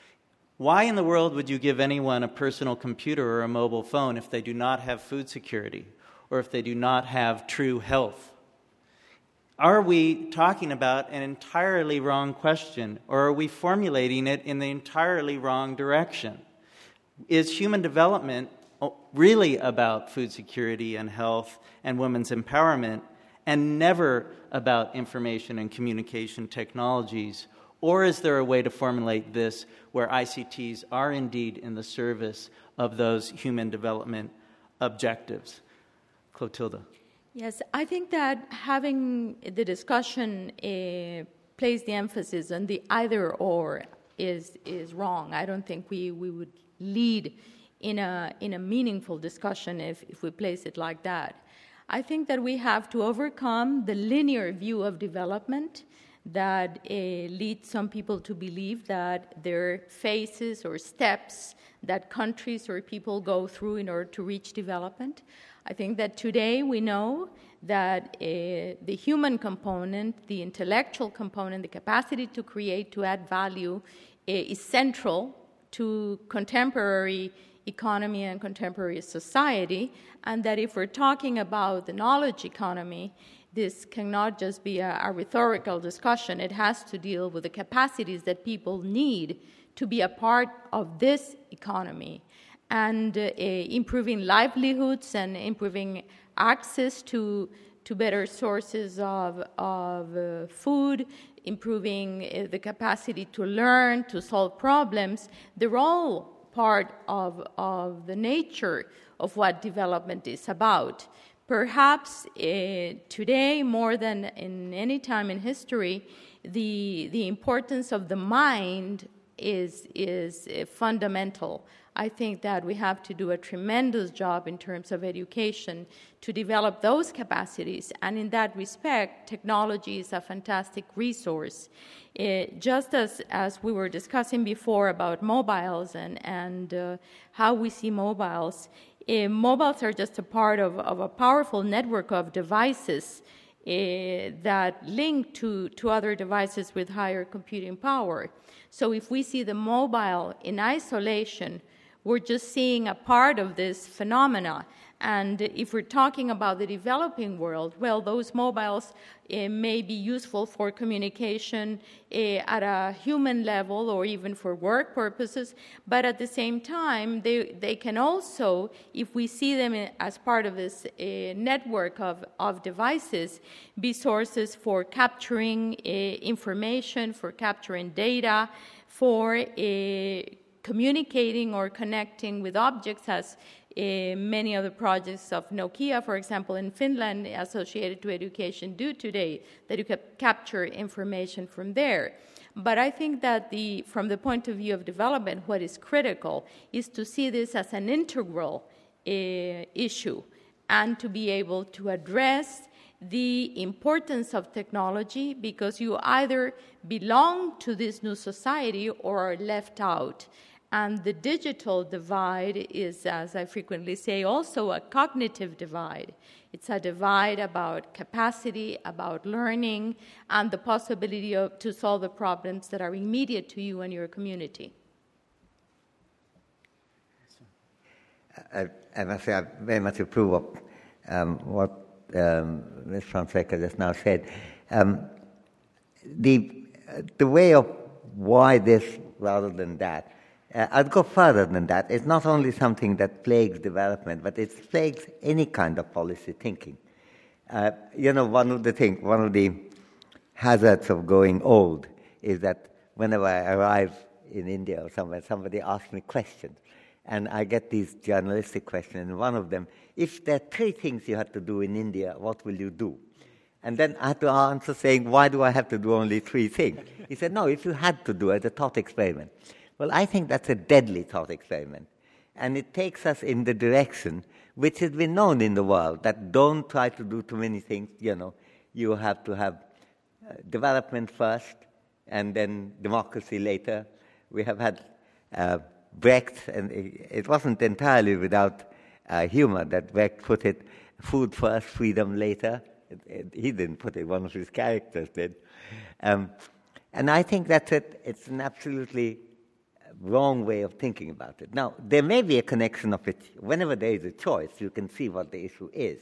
B: Why in the world would you give anyone a personal computer or a mobile phone if they do not have food security or if they do not have true health? Are we talking about an entirely wrong question, or are we formulating it in the entirely wrong direction? Is human development really about food security and health and women's empowerment, and never about information and communication technologies? Or is there a way to formulate this where I C Ts are indeed in the service of those human development objectives? Clotilde.
G: Yes, I think that having the discussion uh, place the emphasis on the either or is is wrong. I don't think we, we would lead in a in a meaningful discussion if, if we place it like that. I think that we have to overcome the linear view of development that uh, leads some people to believe that there are phases or steps that countries or people go through in order to reach development. I think that today we know that uh, the human component, the intellectual component, the capacity to create, to add value, uh, is central to contemporary economy and contemporary society, and that if we're talking about the knowledge economy, this cannot just be a, a rhetorical discussion. It has to deal with the capacities that people need to be a part of this economy, and uh, improving livelihoods and improving access to to better sources of, of uh, food, improving uh, the capacity to learn, to solve problems. They're all part of, of the nature of what development is about. Perhaps uh, today, more than in any time in history, the, the importance of the mind is, is uh, fundamental. I think that we have to do a tremendous job in terms of education to develop those capacities, and in that respect, technology is a fantastic resource. Uh, just as, as we were discussing before about mobiles and, and uh, how we see mobiles, uh, mobiles are just a part of, of a powerful network of devices uh, that link to, to other devices with higher computing power. So if we see the mobile in isolation, we're just seeing a part of this phenomena. And if we're talking about the developing world, well, those mobiles uh, may be useful for communication uh, at a human level or even for work purposes, but at the same time, they, they can also, if we see them as part of this uh, network of, of devices, be sources for capturing uh, information, for capturing data, for uh, communicating or connecting with objects, as Uh, many of the projects of Nokia, for example, in Finland, associated to education, do today, that you can capture information from there. But I think that the, from the point of view of development, what is critical is to see this as an integral uh, issue and to be able to address the importance of technology, because you either belong to this new society or are left out. And the digital divide is, as I frequently say, also a cognitive divide. It's a divide about capacity, about learning, and the possibility of, to solve the problems that are immediate to you and your community.
E: I, I must say I very much approve of um, what um, Miz Fonseca just now said. Um, the, the way of why this rather than that, Uh, I'd go further than that. It's not only something that plagues development, but it plagues any kind of policy thinking. Uh, you know, one of the things, one of the hazards of growing old is that whenever I arrive in India or somewhere, somebody asks me questions, and I get these journalistic questions, and one of them, if there are three things you have to do in India, what will you do? And then I have to answer saying, why do I have to do only three things? He said, no, if you had to do it, a thought experiment. Well, I think that's a deadly thought experiment. And it takes us in the direction which has been known in the world, that don't try to do too many things. You know, you have to have uh, development first and then democracy later. We have had uh, Brecht, and it, it wasn't entirely without uh, humor that Brecht put it, food first, freedom later. It, it, he didn't put it, one of his characters did. Um, and I think that's it. It's an absolutely wrong way of thinking about it. Now, there may be a connection of it. Whenever there is a choice, you can see what the issue is.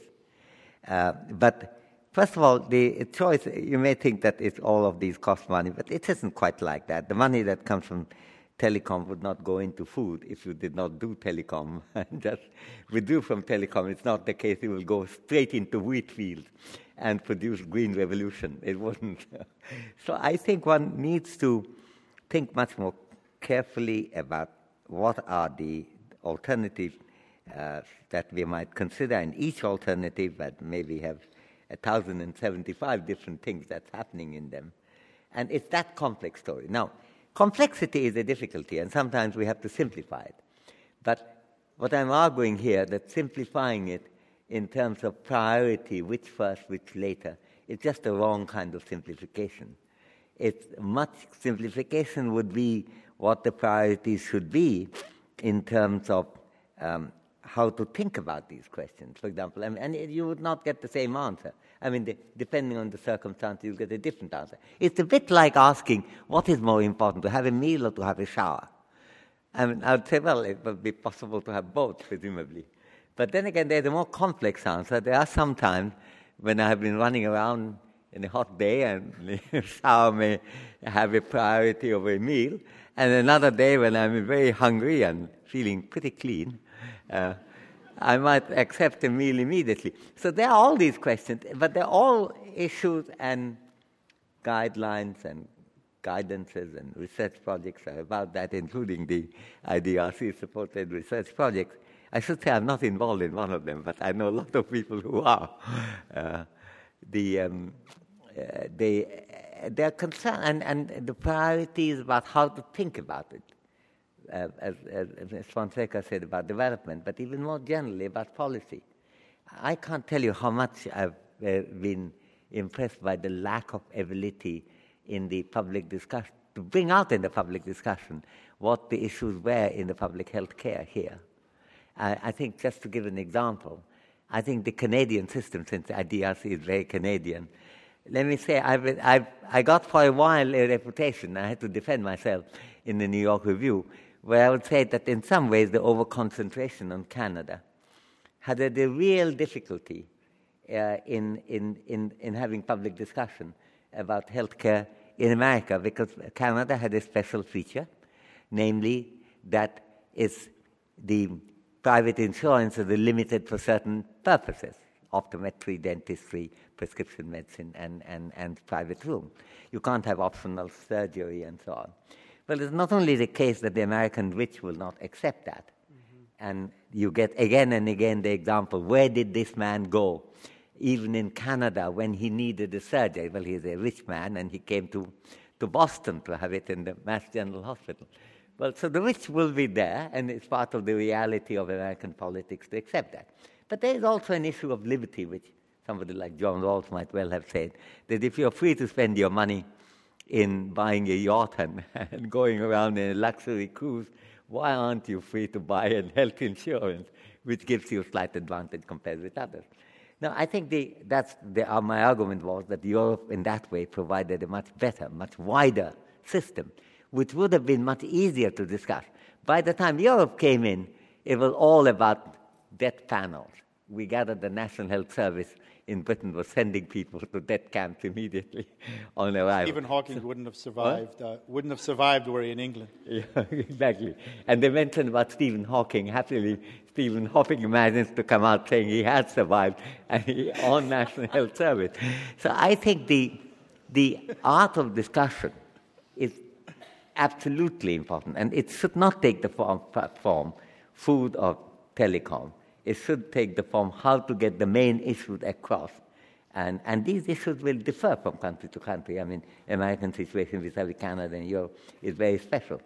E: Uh, but first of all, the choice, you may think that it's all of these cost money, but it isn't quite like that. The money that comes from telecom would not go into food if you did not do telecom. Just withdrew from telecom, it's not the case. It will go straight into wheat fields and produce green revolution. It wouldn't. So I think one needs to think much more carefully about what are the alternatives uh, that we might consider, and each alternative that maybe have one thousand seventy-five different things that's happening in them. And it's that complex story. Now, complexity is a difficulty, and sometimes we have to simplify it. But what I'm arguing here, that simplifying it in terms of priority, which first, which later, it's just the wrong kind of simplification. It's much simplification would be what the priorities should be in terms of um, how to think about these questions, for example. I mean, and you would not get the same answer. I mean, the, depending on the circumstance, you'll get a different answer. It's a bit like asking, what is more important, to have a meal or to have a shower? I mean, I would say, well, it would be possible to have both, presumably. But then again, there's a more complex answer. There are some times when I have been running around in a hot day and the shower may have a priority over a meal, and another day when I'm very hungry and feeling pretty clean, uh, I might accept a meal immediately. So there are all these questions, but they're all issues and guidelines and guidances, and research projects are about that, including the I D R C-supported research projects. I should say I'm not involved in one of them, but I know a lot of people who are. Uh, the um, uh, they uh, they're concerned, and, and the priority is about how to think about it, uh, as, as, as Fonseca said about development, but even more generally about policy. I can't tell you how much I've uh, been impressed by the lack of ability in the public discussion, to bring out in the public discussion what the issues were in the public health care here. I, I think, just to give an example, I think the Canadian system, since I D R C is very Canadian, let me say, I've, I've, I got for a while a reputation, I had to defend myself in the New York Review, where I would say that in some ways the over-concentration on Canada had a, a real difficulty uh, in, in, in, in having public discussion about healthcare in America, because Canada had a special feature, namely that it's the private insurance is limited for certain purposes, optometry, dentistry, prescription medicine, and, and, and private room. You can't have optional surgery and so on. Well, it's not only the case that the American rich will not accept that, mm-hmm. and you get again and again the example, where did this man go? Even in Canada, when he needed a surgery, well, he's a rich man, and he came to, to Boston to have it in the Mass General Hospital. Well, so the rich will be there, and it's part of the reality of American politics to accept that. But there is also an issue of liberty, which somebody like John Rawls might well have said, that if you're free to spend your money in buying a yacht and, and going around in a luxury cruise, why aren't you free to buy a health insurance, which gives you a slight advantage compared with others? Now, I think the, that's the, uh, my argument was that Europe in that way provided a much better, much wider system, which would have been much easier to discuss. By the time Europe came in, it was all about death panels. We gathered the National Health Service in Britain was sending people to death camps immediately on arrival.
H: Stephen Hawking so, wouldn't have survived. Uh, wouldn't have survived were he in England.
E: Yeah, exactly. And they mentioned about Stephen Hawking. Happily, Stephen Hawking managed to come out saying he had survived and he on National Health Service. So I think the the art of discussion is absolutely important, and it should not take the form, form food or telecom. It should take the form how to get the main issues across. And, and these issues will differ from country to country. I mean, American situation vis-a-vis Canada and Europe is very special.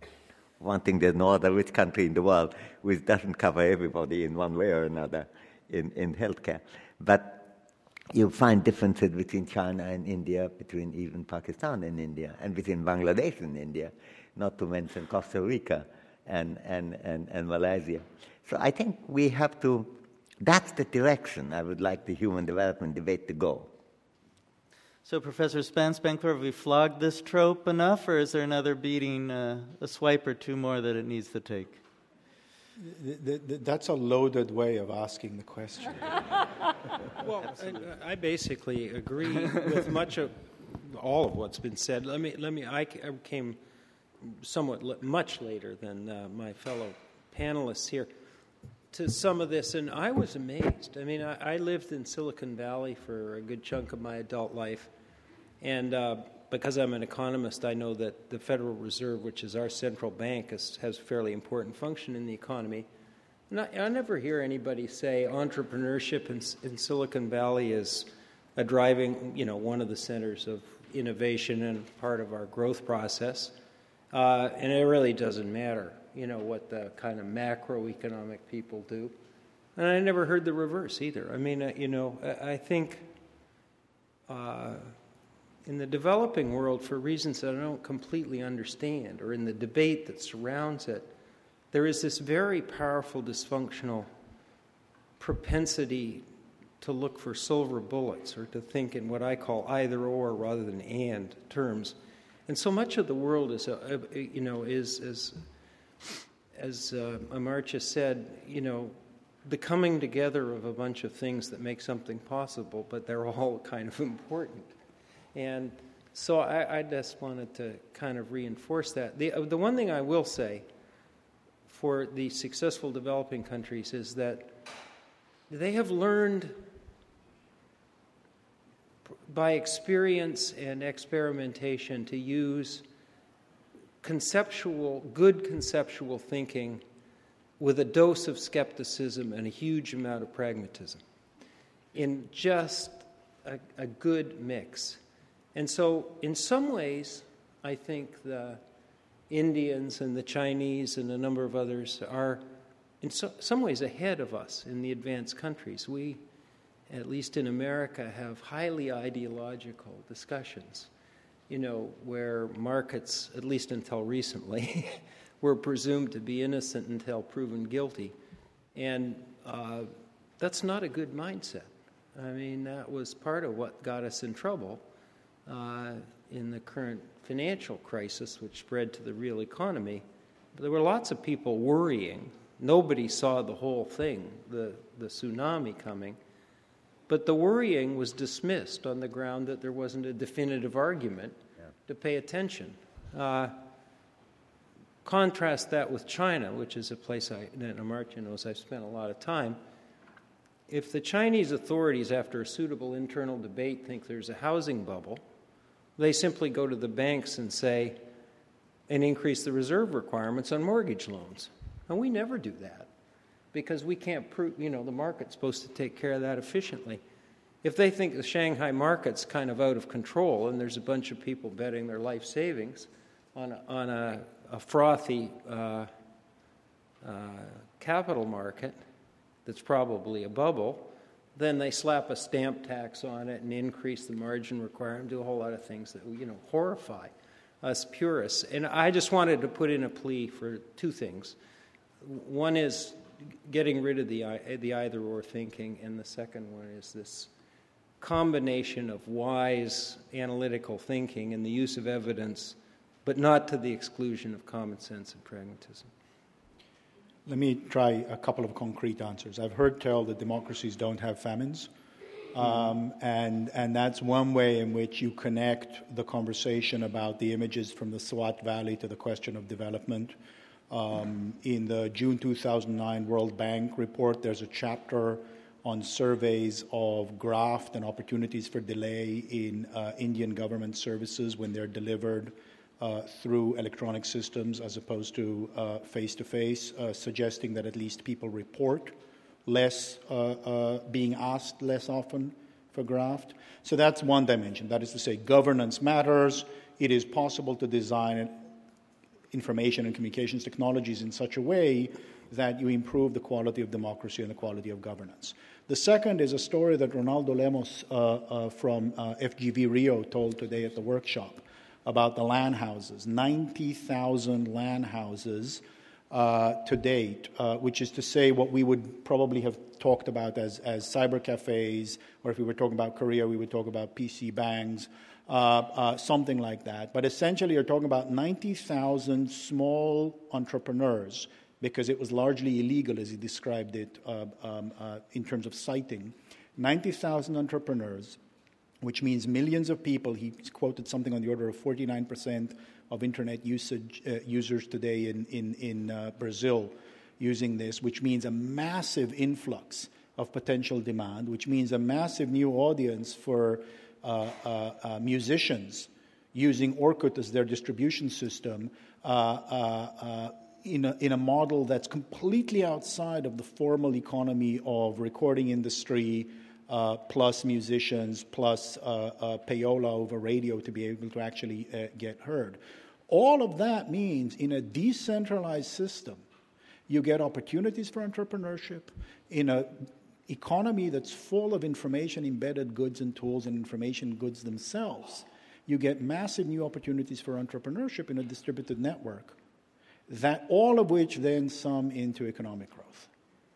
E: One thing, there's no other rich country in the world which doesn't cover everybody in one way or another in, in healthcare. But you find differences between China and India, between even Pakistan and India, and between Bangladesh and India, not to mention Costa Rica and, and, and, and Malaysia. So I think we have to, that's the direction I would like the human development debate to go.
B: So, Professor Spence-Benkler, have we flogged this trope enough, or is there another beating, uh, a swipe or two more that it needs to take?
H: The, the, that's a loaded way of asking the question.
F: Well, I, I basically agree with much of all of what's been said. Let me, let me. I came somewhat much later than uh, my fellow panelists here to some of this, and I was amazed. I mean, I, I lived in Silicon Valley for a good chunk of my adult life, and uh, because I'm an economist, I know that the Federal Reserve, which is our central bank, is, has a fairly important function in the economy. And I, I never hear anybody say entrepreneurship in, in Silicon Valley is a driving, you know, one of the centers of innovation and part of our growth process, uh, and it really doesn't matter, you know, what the kind of macroeconomic people do. And I never heard the reverse either. I mean, uh, you know, I, I think uh, in the developing world, for reasons that I don't completely understand, or in the debate that surrounds it, there is this very powerful dysfunctional propensity to look for silver bullets, or to think in what I call either or rather than and terms. And so much of the world is, uh, you know, is, is as uh, Amartya said, you know, the coming together of a bunch of things that make something possible, but they're all kind of important. And so I, I just wanted to kind of reinforce that. The, uh, the one thing I will say for the successful developing countries is that they have learned by experience and experimentation to use conceptual, good conceptual thinking with a dose of skepticism and a huge amount of pragmatism in just a, a good mix. And so in some ways, I think the Indians and the Chinese and a number of others are in so, some ways ahead of us in the advanced countries. We, at least in America, have highly ideological discussions, you know, where markets, at least until recently, were presumed to be innocent until proven guilty. And uh, that's not a good mindset. I mean, that was part of what got us in trouble uh, in the current financial crisis, which spread to the real economy, there were lots of people worrying. Nobody saw the whole thing, the, the tsunami coming. But the worrying was dismissed on the ground that there wasn't a definitive argument yeah. to pay attention. Uh, contrast that with China, which is a place I, that Amartya knows I've spent a lot of time. If the Chinese authorities, after a suitable internal debate, think there's a housing bubble, they simply go to the banks and say, and increase the reserve requirements on mortgage loans. And we never do that because we can't prove, you know, the market's supposed to take care of that efficiently. If they think the Shanghai market's kind of out of control and there's a bunch of people betting their life savings on a, on a, a frothy uh, uh, capital market that's probably a bubble, then they slap a stamp tax on it and increase the margin requirement, do a whole lot of things that, you know, horrify us purists. And I just wanted to put in a plea for two things. One is getting rid of the the either-or thinking, and the second one is this combination of wise analytical thinking and the use of evidence, but not to the exclusion of common sense and pragmatism.
H: Let me try a couple of concrete answers. I've heard tell that democracies don't have famines, um, and and that's one way in which you connect the conversation about the images from the Swat Valley to the question of development. Um, in the June two thousand nine World Bank report, there's a chapter on surveys of graft and opportunities for delay in uh, Indian government services when they're delivered uh, through electronic systems as opposed to uh, face-to-face, uh, suggesting that at least people report less, uh, uh, being asked less often for graft. So that's one dimension. That is to say, governance matters. It is possible to design information and communications technologies in such a way that you improve the quality of democracy and the quality of governance. The second is a story that Ronaldo Lemos uh, uh, from uh, F G V Rio told today at the workshop about the LAN houses. ninety thousand LAN houses uh, to date, uh, which is to say what we would probably have talked about as, as cyber cafes, or if we were talking about Korea, we would talk about P C bangs, Uh, uh, something like that. But essentially, you're talking about ninety thousand small entrepreneurs, because it was largely illegal, as he described it, uh, um, uh, in terms of citing. ninety thousand entrepreneurs, which means millions of people. He quoted something on the order of forty-nine percent of Internet usage uh, users today in, in, in uh, Brazil using this, which means a massive influx of potential demand, which means a massive new audience for Uh, uh, uh, musicians using Orkut as their distribution system uh, uh, uh, in, a, in a model that's completely outside of the formal economy of recording industry uh, plus musicians plus uh, uh, payola over radio to be able to actually uh, get heard. All of that means in a decentralized system, you get opportunities for entrepreneurship in a economy that's full of information-embedded goods and tools and information goods themselves. You get massive new opportunities for entrepreneurship in a distributed network, that all of which then sum into economic growth.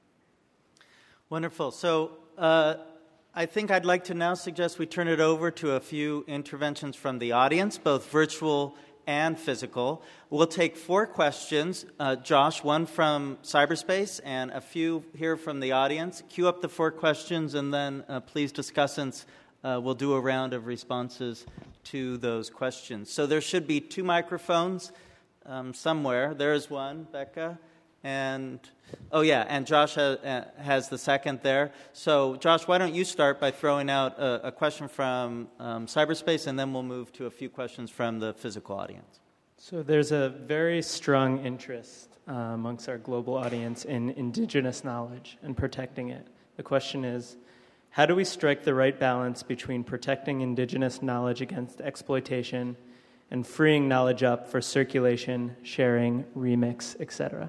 B: Wonderful. So uh, I think I'd like to now suggest we turn it over to a few interventions from the audience, both virtual and physical. We'll take four questions. Uh, Josh, one from cyberspace and a few here from the audience. Queue up the four questions, and then uh, please, discussants, uh, we'll do a round of responses to those questions. So there should be two microphones um, somewhere. There's one, Becca. And, oh yeah, and Josh ha- uh, has the second there. So, Josh, why don't you start by throwing out a, a question from um, cyberspace, and then we'll move to a few questions from the physical audience.
I: So there's a very strong interest uh, amongst our global audience in indigenous knowledge and protecting it. The question is, how do we strike the right balance between protecting indigenous knowledge against exploitation and freeing knowledge up for circulation, sharing, remix, et cetera?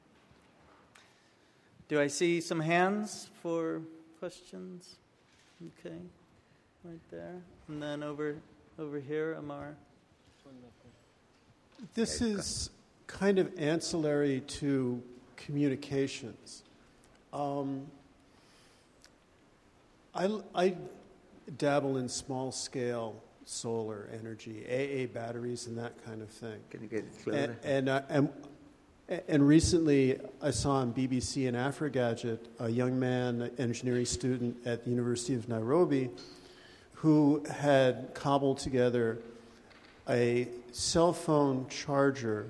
B: Do I see some hands for questions? Okay, right there. And then over over here, Amar.
J: This is kind of ancillary to communications. Um, I, I dabble in small-scale solar energy, A A batteries and that kind of thing.
E: Can you get it closer?
J: And, and, uh, and And recently, I saw on B B C and AfriGadget a young man, an engineering student at the University of Nairobi, who had cobbled together a cell phone charger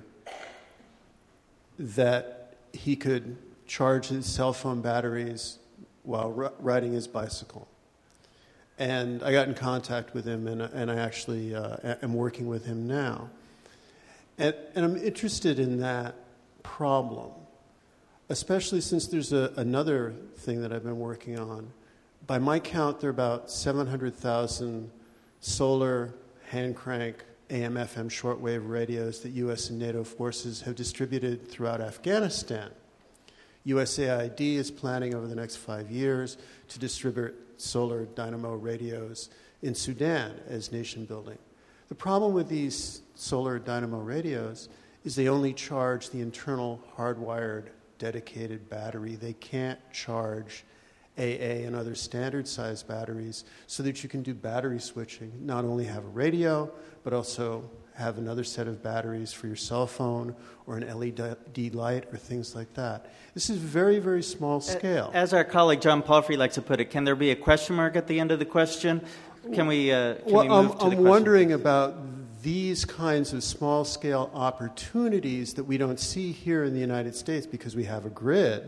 J: that he could charge his cell phone batteries while r- riding his bicycle. And I got in contact with him, and, and I actually uh, am working with him now. And, and I'm interested in that problem, especially since there's a, another thing that I've been working on. By my count, there are about seven hundred thousand solar hand crank A M F M shortwave radios that U S and NATO forces have distributed throughout Afghanistan. U S A I D is planning over the next five years to distribute solar dynamo radios in Sudan as nation building. The problem with these solar dynamo radios is they only charge the internal hardwired dedicated battery. They can't charge A A and other standard size batteries so that you can do battery switching, not only have a radio, but also have another set of batteries for your cell phone or an L E D light or things like that. This is very, very small scale.
B: As our colleague John Palfrey likes to put it, can there be a question mark at the end of the question? Can we, uh, can
J: well,
B: we move
J: I'm,
B: to the
J: I'm
B: question?
J: wondering about these kinds of small-scale opportunities that we don't see here in the United States because we have a grid.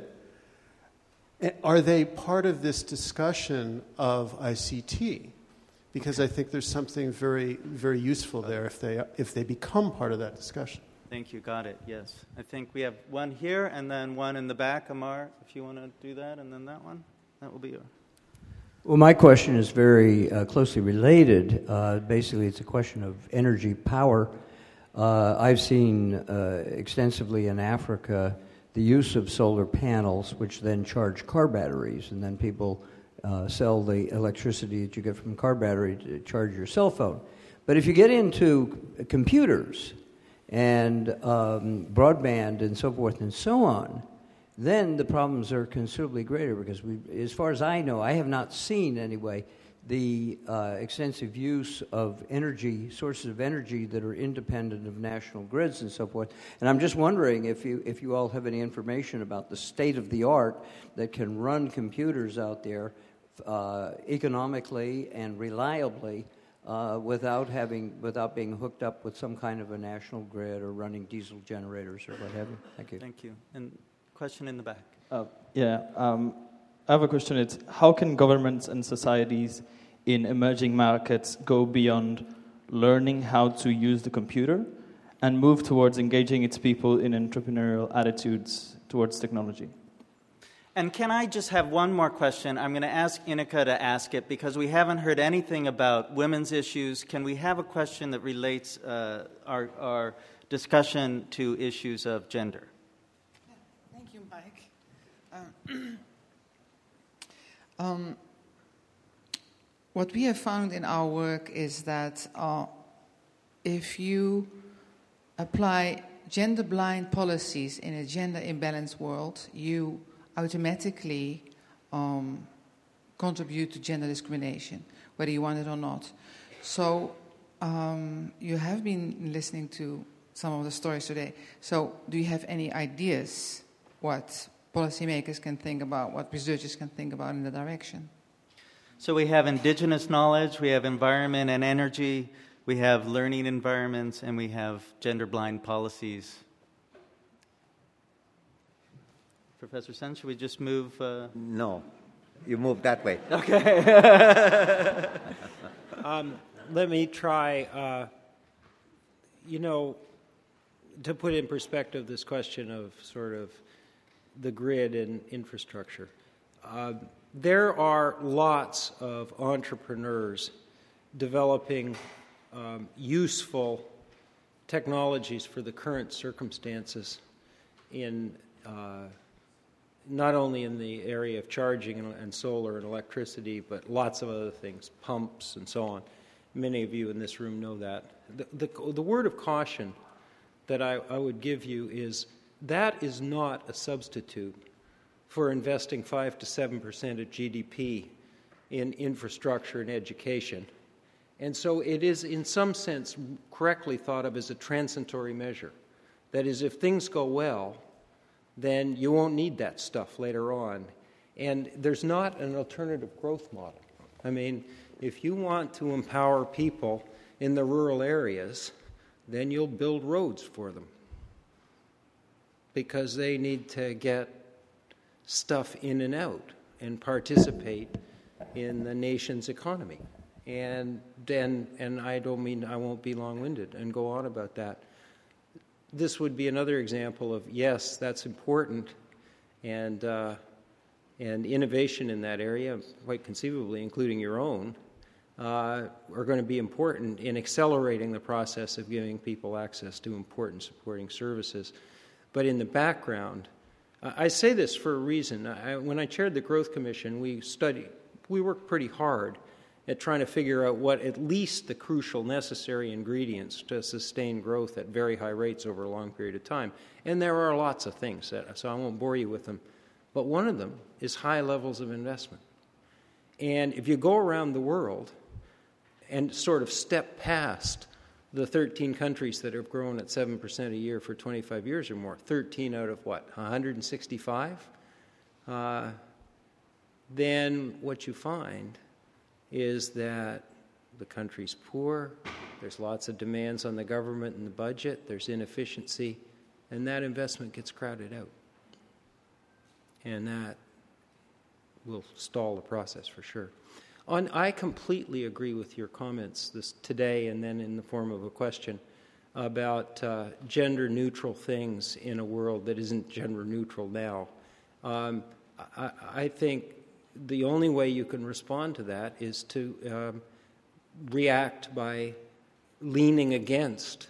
J: Are they part of this discussion of I C T? Because I think there's something very, very useful there if they if they become part of that discussion.
B: Thank you. Got it. Yes. I think we have one here and then one in the back. Amar, if you want to do that, and then that one. That will be yours.
K: Well, my question is very uh, closely related. Uh, basically, it's a question of energy power. Uh, I've seen uh, extensively in Africa the use of solar panels, which then charge car batteries, and then people uh, sell the electricity that you get from a car battery to charge your cell phone. But if you get into computers and um, broadband and so forth and so on, then the problems are considerably greater because, we, as far as I know, I have not seen anyway the uh, extensive use of energy, sources of energy that are independent of national grids and so forth. And I'm just wondering if you if you all have any information about the state of the art that can run computers out there uh, economically and reliably uh, without having without being hooked up with some kind of a national grid or running diesel generators or what have you. Thank you.
B: Thank you. And question in the back.
L: Uh, yeah, um, I have a question. It's how can governments and societies in emerging markets go beyond learning how to use the computer and move towards engaging its people in entrepreneurial attitudes towards technology?
B: And can I just have one more question? I'm going to ask Inika to ask it because we haven't heard anything about women's issues. Can we have a question that relates uh, our, our discussion to issues of gender?
M: Thank you, Mike. Um, um, what we have found in our work is that uh, if you apply gender-blind policies in a gender-imbalanced world, you automatically um, contribute to gender discrimination, whether you want it or not. So um, you have been listening to some of the stories today. So do you have any ideas what policymakers can think about, what researchers can think about in that direction?
B: So we have indigenous knowledge, we have environment and energy, we have learning environments, and we have gender-blind policies. Professor Sen, should we just move? Uh...
E: No, you move that way.
B: Okay.
F: um, let me try. Uh, you know, to put in perspective this question of sort of the grid and infrastructure, uh, there are lots of entrepreneurs developing um, useful technologies for the current circumstances in uh, not only in the area of charging and, and solar and electricity, but lots of other things, pumps and so on. Many of you in this room know that. The, the, the word of caution that I, I would give you is that is not a substitute for investing five to seven percent of G D P in infrastructure and education. And so it is, in some sense, correctly thought of as a transitory measure. That is, if things go well, then you won't need that stuff later on. And there's not an alternative growth model. I mean, if you want to empower people in the rural areas, then you'll build roads for them because they need to get stuff in and out and participate in the nation's economy. And then, and I don't mean I won't be long-winded and go on about that. This would be another example of, yes, that's important, and uh, and innovation in that area, quite conceivably, including your own, uh, are going to be important in accelerating the process of giving people access to important supporting services. But in the background, uh, I say this for a reason. I, when I chaired the Growth Commission, we studied, we worked pretty hard at trying to figure out what at least the crucial necessary ingredients to sustain growth at very high rates over a long period of time. And there are lots of things, that, so I won't bore you with them. But one of them is high levels of investment. And if you go around the world and sort of step past the thirteen countries that have grown at seven percent a year for twenty-five years or more, thirteen out of what, one hundred sixty-five? Uh, then what you find is that the country's poor, there's lots of demands on the government and the budget, there's inefficiency, and that investment gets crowded out. And that will stall the process for sure. On, I completely agree with your comments this today and then in the form of a question about uh, gender-neutral things in a world that isn't gender-neutral now. Um, I, I think the only way you can respond to that is to um, react by leaning against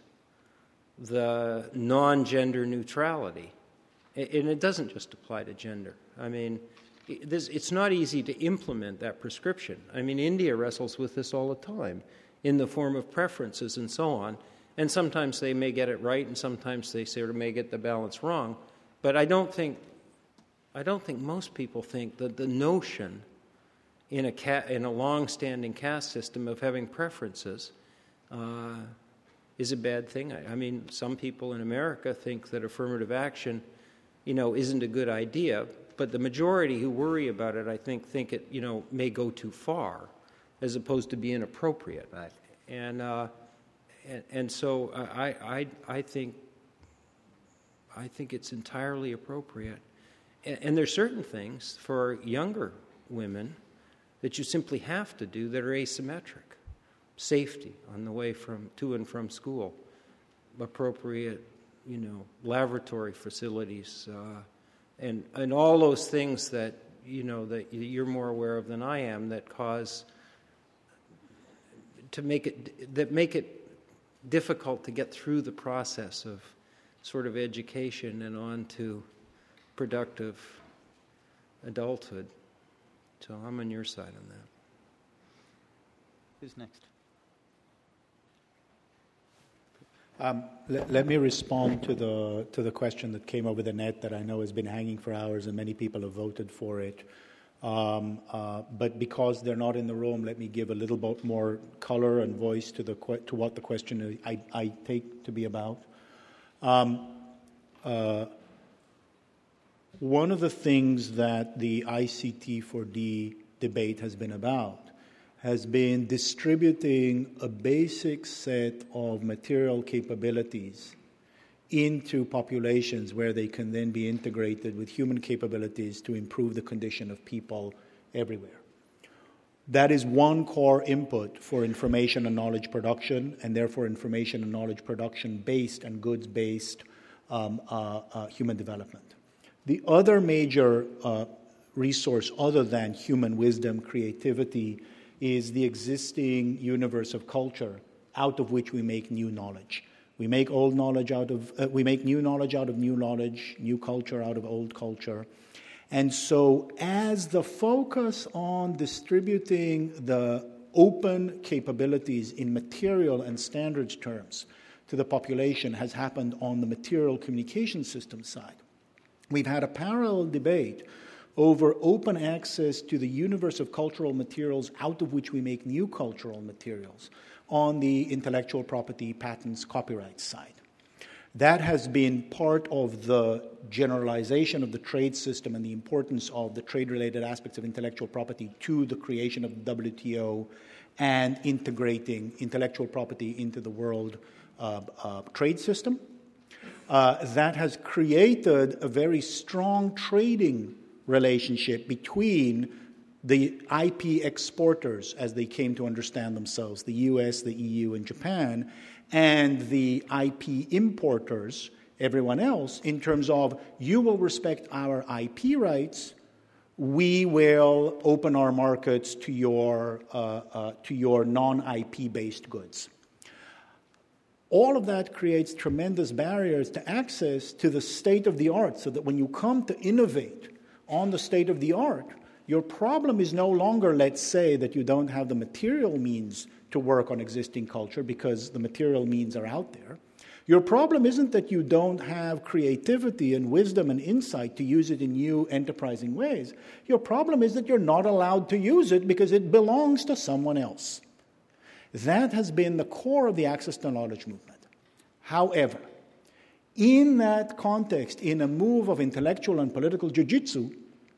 F: the non-gender neutrality. And it doesn't just apply to gender. I mean, it's not easy to implement that prescription. I mean, India wrestles with this all the time in the form of preferences and so on. And sometimes they may get it right, and sometimes they sort of may get the balance wrong. But I don't think, I don't think most people think that the notion in a ca- in a long-standing caste system of having preferences uh, is a bad thing. I, I mean, some people in America think that affirmative action, you know, isn't a good idea. But the majority who worry about it, I think, think it, you know, may go too far, as opposed to be inappropriate.
E: Right.
F: And uh, and, and so I, I I think I think it's entirely appropriate. And, and there's certain things for younger women that you simply have to do that are asymmetric. Safety on the way from to and from school, appropriate, you know, laboratory facilities. Uh, And and all those things that, you know, that you're more aware of than I am that cause, to make it, that make it difficult to get through the process of sort of education and on to productive adulthood. So I'm on your side on that.
B: Who's next?
H: Um, let, let me respond to the to the question that came over the net that I know has been hanging for hours and many people have voted for it. Um, uh, but because they're not in the room, let me give a little bit more color and voice to the que- to what the question I, I take to be about. Um, uh, one of the things that the I C T four D debate has been about has been distributing a basic set of material capabilities into populations where they can then be integrated with human capabilities to improve the condition of people everywhere. That is one core input for information and knowledge production, and therefore information and knowledge production-based and goods-based um, uh, uh, human development. The other major uh, resource other than human wisdom, creativity, is the existing universe of culture out of which we make new knowledge. We make old knowledge out of, uh, we make new knowledge out of new knowledge, new culture out of old culture. And so as the focus on distributing the open capabilities in material and standards terms to the population has happened on the material communication system side, we've had a parallel debate over open access to the universe of cultural materials out of which we make new cultural materials on the intellectual property, patents, copyright side. That has been part of the generalization of the trade system and the importance of the trade-related aspects of intellectual property to the creation of the W T O and integrating intellectual property into the world uh, uh, trade system. Uh, that has created a very strong trading relationship between the I P exporters, as they came to understand themselves, the U S, the E U, and Japan, and the I P importers, everyone else, in terms of you will respect our I P rights, we will open our markets to your, uh, uh, to your non-I P-based goods. All of that creates tremendous barriers to access to the state of the art, so that when you come to innovate on the state of the art, your problem is no longer, let's say, that you don't have the material means to work on existing culture because the material means are out there. Your problem isn't that you don't have creativity and wisdom and insight to use it in new enterprising ways. Your problem is that you're not allowed to use it because it belongs to someone else. That has been the core of the access to knowledge movement. However, in that context, in a move of intellectual and political jiu-jitsu,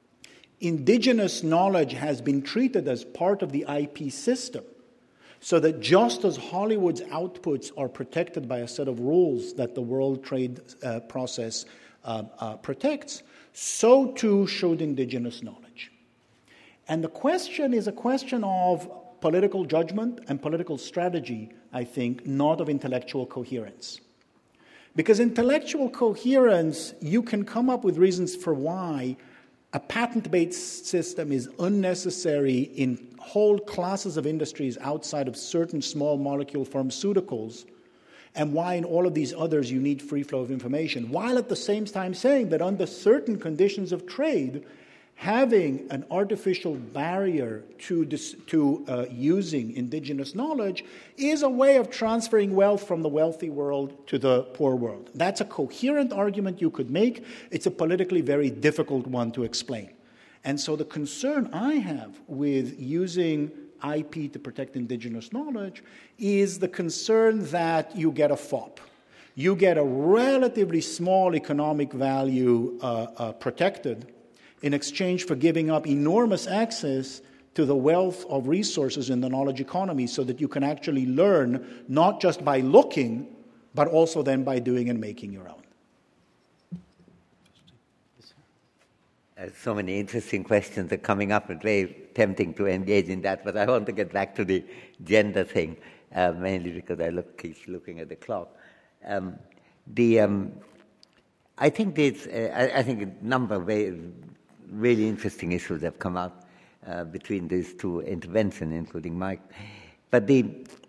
H: indigenous knowledge has been treated as part of the I P system, so that just as Hollywood's outputs are protected by a set of rules that the world trade uh, process uh, uh, protects, so too should indigenous knowledge. And the question is a question of political judgment and political strategy, I think, not of intellectual coherence. Because intellectual coherence, you can come up with reasons for why a patent-based system is unnecessary in whole classes of industries outside of certain small molecule pharmaceuticals, and why in all of these others you need free flow of information, while at the same time saying that under certain conditions of trade, having an artificial barrier to, dis- to uh, using indigenous knowledge is a way of transferring wealth from the wealthy world to the poor world. That's a coherent argument you could make. It's a politically very difficult one to explain. And so the concern I have with using I P to protect indigenous knowledge is the concern that you get a F O P. You get a relatively small economic value uh, uh, protected in exchange for giving up enormous access to the wealth of resources in the knowledge economy, so that you can actually learn not just by looking, but also then by doing and making your own.
E: Uh, so many interesting questions are coming up. It's very tempting to engage in that, but I want to get back to the gender thing, uh, mainly because I look, keep looking at the clock. Um, the um, I think there's, uh, I, I think a number of very, really interesting issues have come out uh, between these two interventions, including Mike. But the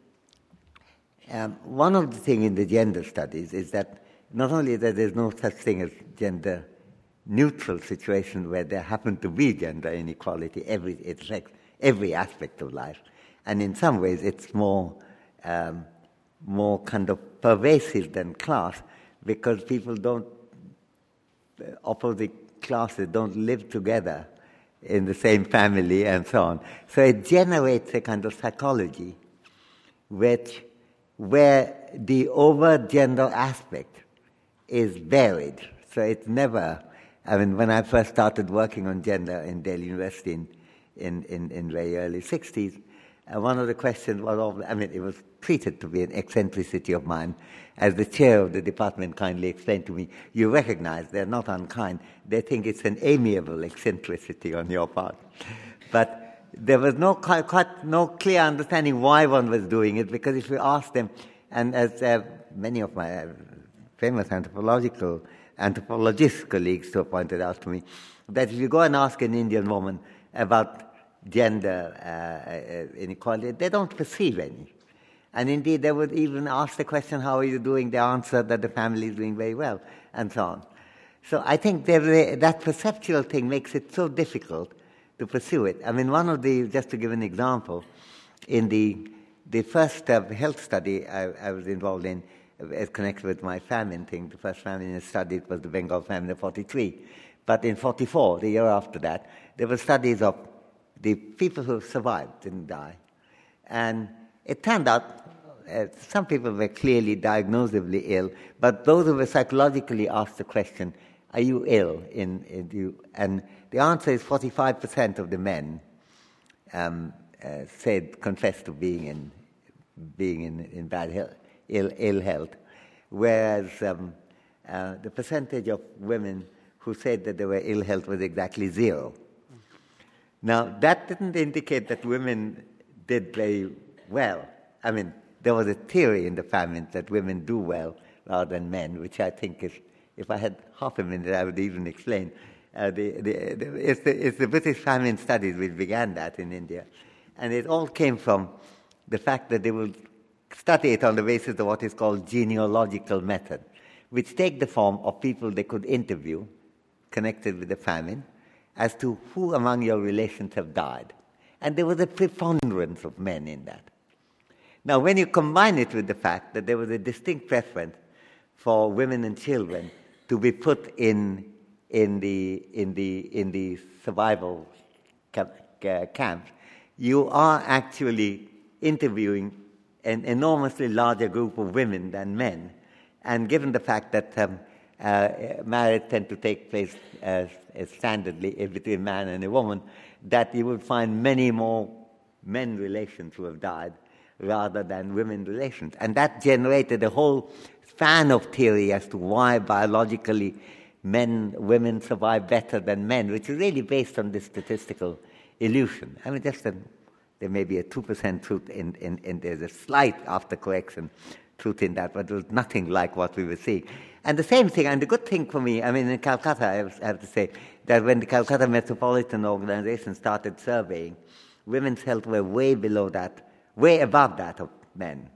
E: um, one of the things in the gender studies is that not only that there's no such thing as gender neutral situation where there happen to be gender inequality, every, it affects every aspect of life. And in some ways it's more, um, more kind of pervasive than class, because people don't, uh, opposite classes don't live together in the same family and so on. So it generates a kind of psychology which, where the overt gender aspect is buried. So it's never, I mean, when I first started working on gender in Delhi University in, in, in, in very early sixties, uh, one of the questions was, I mean, it was treated to be an eccentricity of mine. As the chair of the department kindly explained to me, you recognize they're not unkind. They think it's an amiable eccentricity on your part. But there was no, quite, no clear understanding why one was doing it, because if you ask them, and as uh, many of my uh, famous anthropological anthropologist colleagues who have pointed out to me, that if you go and ask an Indian woman about gender uh, inequality, they don't perceive any. And indeed, they would even ask the question, how are you doing? They answer that the family is doing very well, and so on. So I think that perceptual thing makes it so difficult to pursue it. I mean, one of the, just to give an example, in the, the first uh, health study I, I was involved in, as connected with my famine thing, the first famine I studied was the Bengal famine of forty-three. But in forty-four, the year after that, there were studies of the people who survived, didn't die. And it turned out, uh, some people were clearly diagnosably ill, but those who were psychologically asked the question, are you ill? In, in you? And the answer is forty-five percent of the men um, uh, said, confessed to being in, being in, in bad health, ill, ill health, whereas um, uh, the percentage of women who said that they were ill health was exactly zero. Now, that didn't indicate that women did very well. I mean, there was a theory in the famine that women do well rather than men, which I think is, if I had half a minute, I would even explain. Uh, the, the, the, it's, the, it's the British famine studies which began that in India. And it all came from the fact that they will study it on the basis of what is called genealogical method, which take the form of people they could interview connected with the famine as to who among your relations have died. And there was a preponderance of men in that. Now, when you combine it with the fact that there was a distinct preference for women and children to be put in, in, the, in, the, in the survival camp, uh, camps, you are actually interviewing an enormously larger group of women than men. And given the fact that um, uh, marriage tend to take place as, as standardly between a man and a woman, that you would find many more men relations who have died rather than women relations. And that generated a whole span of theory as to why biologically men, women survive better than men, which is really based on this statistical illusion. I mean, just a, there may be a two percent truth in, in, in there's a slight after correction truth in that, but it was nothing like what we were seeing. And the same thing, and the good thing for me, I mean, in Calcutta, I have, I have to say, that when the Calcutta Metropolitan Organization started surveying, women's health were way below that, way above that of men.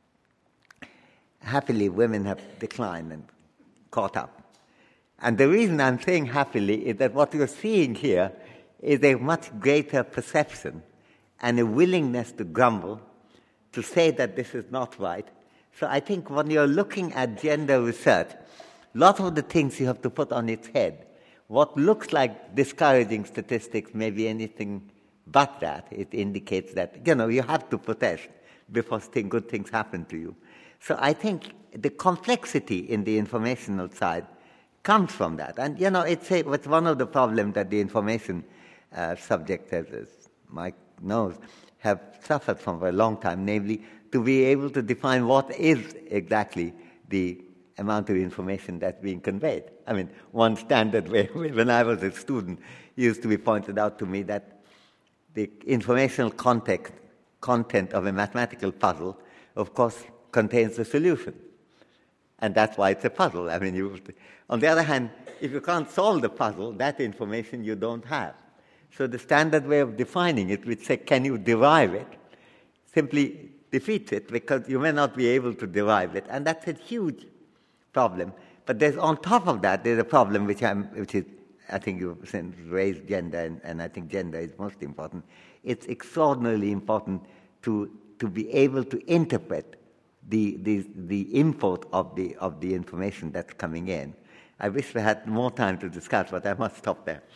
E: Happily, women have declined and caught up. And the reason I'm saying happily is that what you're seeing here is a much greater perception and a willingness to grumble, to say that this is not right. So I think when you're looking at gender research, a lot of the things you have to put on its head. What looks like discouraging statistics may be anything but that. It indicates that, you know, you have to protest before thing, good things happen to you. So I think the complexity in the informational side comes from that. And, you know, it's, a, it's one of the problems that the information uh, subject, as, as Mike knows, have suffered from for a long time, namely to be able to define what is exactly the amount of information that's being conveyed. I mean, one standard way, when I was a student, used to be pointed out to me that the informational context, content of a mathematical puzzle, of course, contains the solution. And that's why it's a puzzle. I mean, you, on the other hand, if you can't solve the puzzle, that information you don't have. So the standard way of defining it, which say, can you derive it, simply defeats it, because you may not be able to derive it. And that's a huge problem. But there's, on top of that, there's a problem which, I'm, which is, I think you raised gender, and, and I think gender is most important. It's extraordinarily important to, to be able to interpret the, the, the import of the, of the information that's coming in. I wish we had more time to discuss, but I must stop there.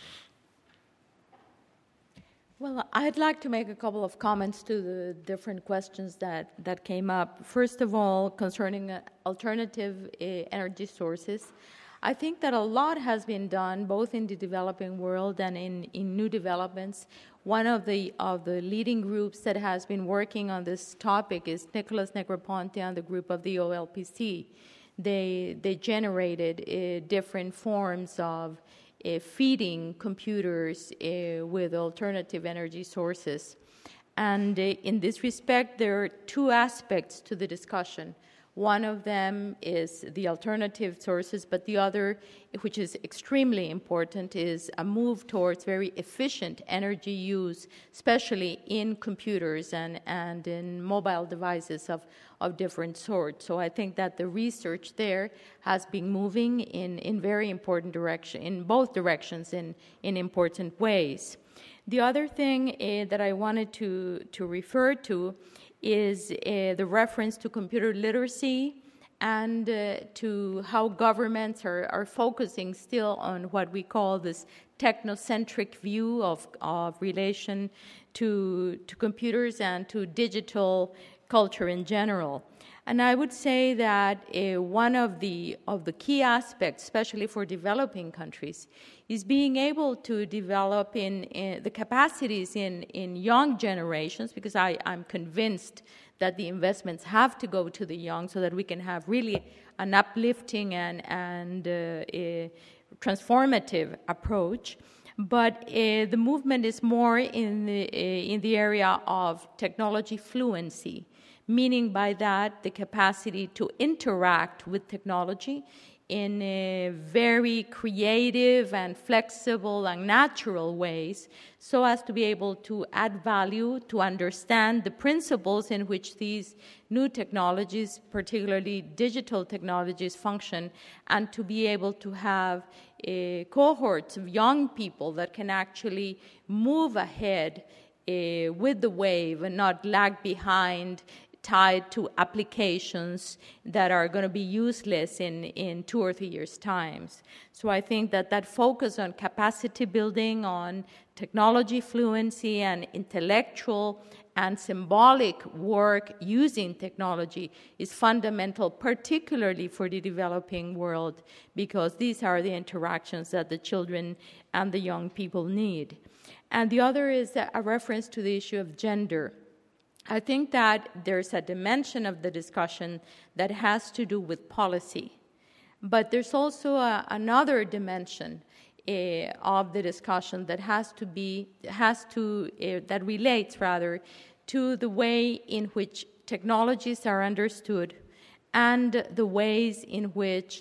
G: Well, I'd like to make a couple of comments to the different questions that, that came up. First of all, concerning uh, alternative uh, energy sources, I think that a lot has been done both in the developing world and in, in new developments. One of the of the leading groups that has been working on this topic is Nicholas Negroponte and the group of the O L P C. They, they generated uh, different forms of Uh, feeding computers uh, with alternative energy sources. And uh, in this respect, there are two aspects to the discussion. One of them is the alternative sources, but the other, which is extremely important, is a move towards very efficient energy use, especially in computers and, and in mobile devices of, of different sorts. So I think that the research there has been moving in, in very important direction, in both directions in, in important ways. The other thing uh, that I wanted to, to refer to is uh, the reference to computer literacy and uh, to how governments are, are focusing still on what we call this technocentric view of, of relation to, to computers and to digital culture in general. And I would say that uh, one of the, of the key aspects, especially for developing countries, is being able to develop in, in the capacities in, in young generations, because I, I'm convinced that the investments have to go to the young so that we can have really an uplifting and, and uh, a transformative approach. But uh, the movement is more in the, uh, in the area of technology fluency, meaning by that the capacity to interact with technology in a very creative and flexible and natural ways, so as to be able to add value, to understand the principles in which these new technologies, particularly digital technologies, function, and to be able to have uh, cohorts of young people that can actually move ahead uh, with the wave and not lag behind, tied to applications that are going to be useless in, in two or three years' times. So I think that that focus on capacity building, on technology fluency, and intellectual and symbolic work using technology is fundamental, particularly for the developing world, because these are the interactions that the children and the young people need. And the other is a reference to the issue of gender. I think that there's a dimension of the discussion that has to do with policy, but there's also a, another dimension uh, of the discussion that has to be has to uh, that relates rather to the way in which technologies are understood and the ways in which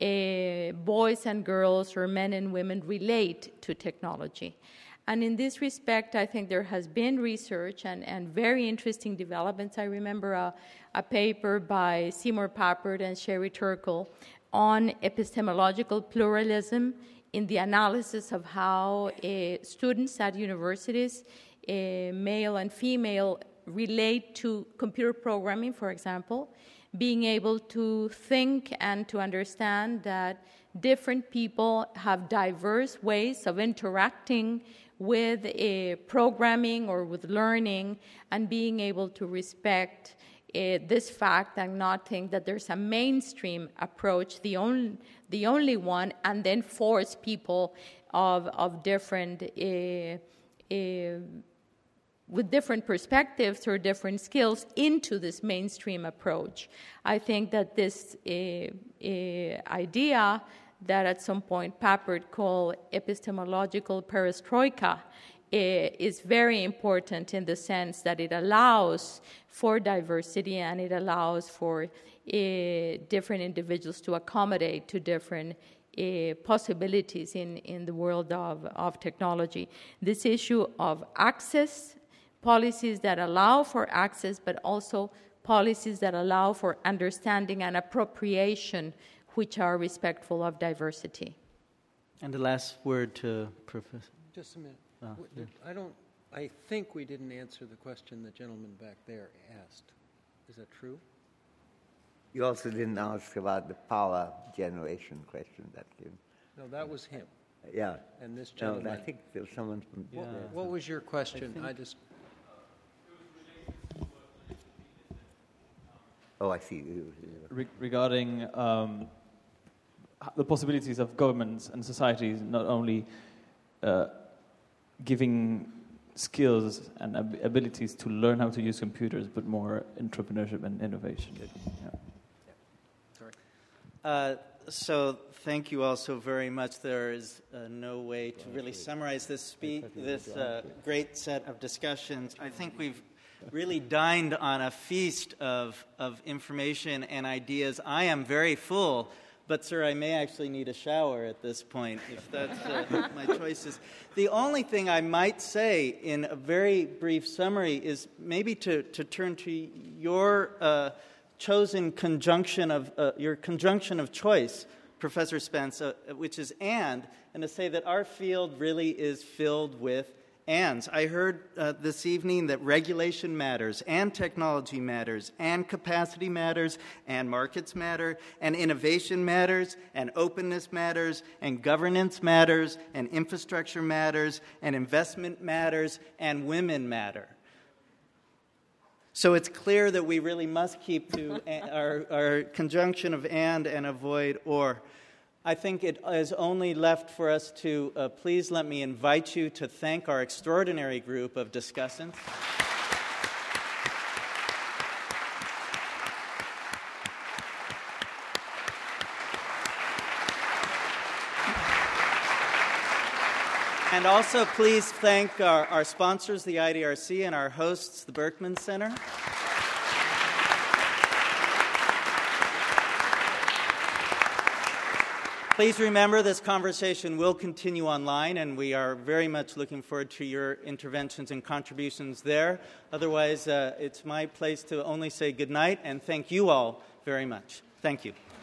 G: uh, boys and girls or men and women relate to technology. And in this respect, I think there has been research and, and very interesting developments. I remember a, a paper by Seymour Papert and Sherry Turkle on epistemological pluralism in the analysis of how uh, students at universities, uh, male and female, relate to computer programming, for example, being able to think and to understand that different people have diverse ways of interacting with uh, programming or with learning, and being able to respect uh, this fact and not think that there's a mainstream approach, the only, the only one, and then force people of, of different, uh, uh, with different perspectives or different skills into this mainstream approach. I think that this uh, uh, idea that at some point Papert called epistemological perestroika uh, is very important in the sense that it allows for diversity and it allows for uh, different individuals to accommodate to different uh, possibilities in, in the world of, of technology. This issue of access, policies that allow for access, but also policies that allow for understanding and appropriation, which are respectful of diversity.
B: And the last word to Professor.
F: Just a minute.
B: Oh, yeah.
F: I don't. I think we didn't answer the question the gentleman back there asked. Is that true?
E: You also didn't ask about the power generation question that you.
F: No, that was him.
E: Yeah.
F: And this gentleman.
E: No, I think there was someone from.
F: What,
E: yeah.
F: what was your question? I, I just.
E: Oh, I see.
L: Re- regarding um, the possibilities of governments and societies not only uh, giving skills and ab- abilities to learn how to use computers, but more entrepreneurship and innovation. Yeah.
F: Sorry.
B: Uh, so thank you all so very much. There is uh, no way to really summarize this spe- this uh, great set of discussions. I think we've really dined on a feast of, of information and ideas. I am very full, but, sir, I may actually need a shower at this point, if that's uh, my choices. The only thing I might say in a very brief summary is maybe to, to turn to your uh, chosen conjunction of, uh, your conjunction of choice, Professor Spence, uh, which is and, and to say that our field really is filled with ands. I heard uh, this evening that regulation matters, and technology matters, and capacity matters, and markets matter, and innovation matters, and openness matters, and governance matters, and infrastructure matters, and investment matters, and women matter. So it's clear that we really must keep to our, our conjunction of and and avoid or. I think it is only left for us to uh, please let me invite you to thank our extraordinary group of discussants. And also please thank our, our sponsors, the I D R C, and our hosts, the Berkman Center. Please remember this conversation will continue online, and we are very much looking forward to your interventions and contributions there. Otherwise, uh, it's my place to only say good night and thank you all very much. Thank you.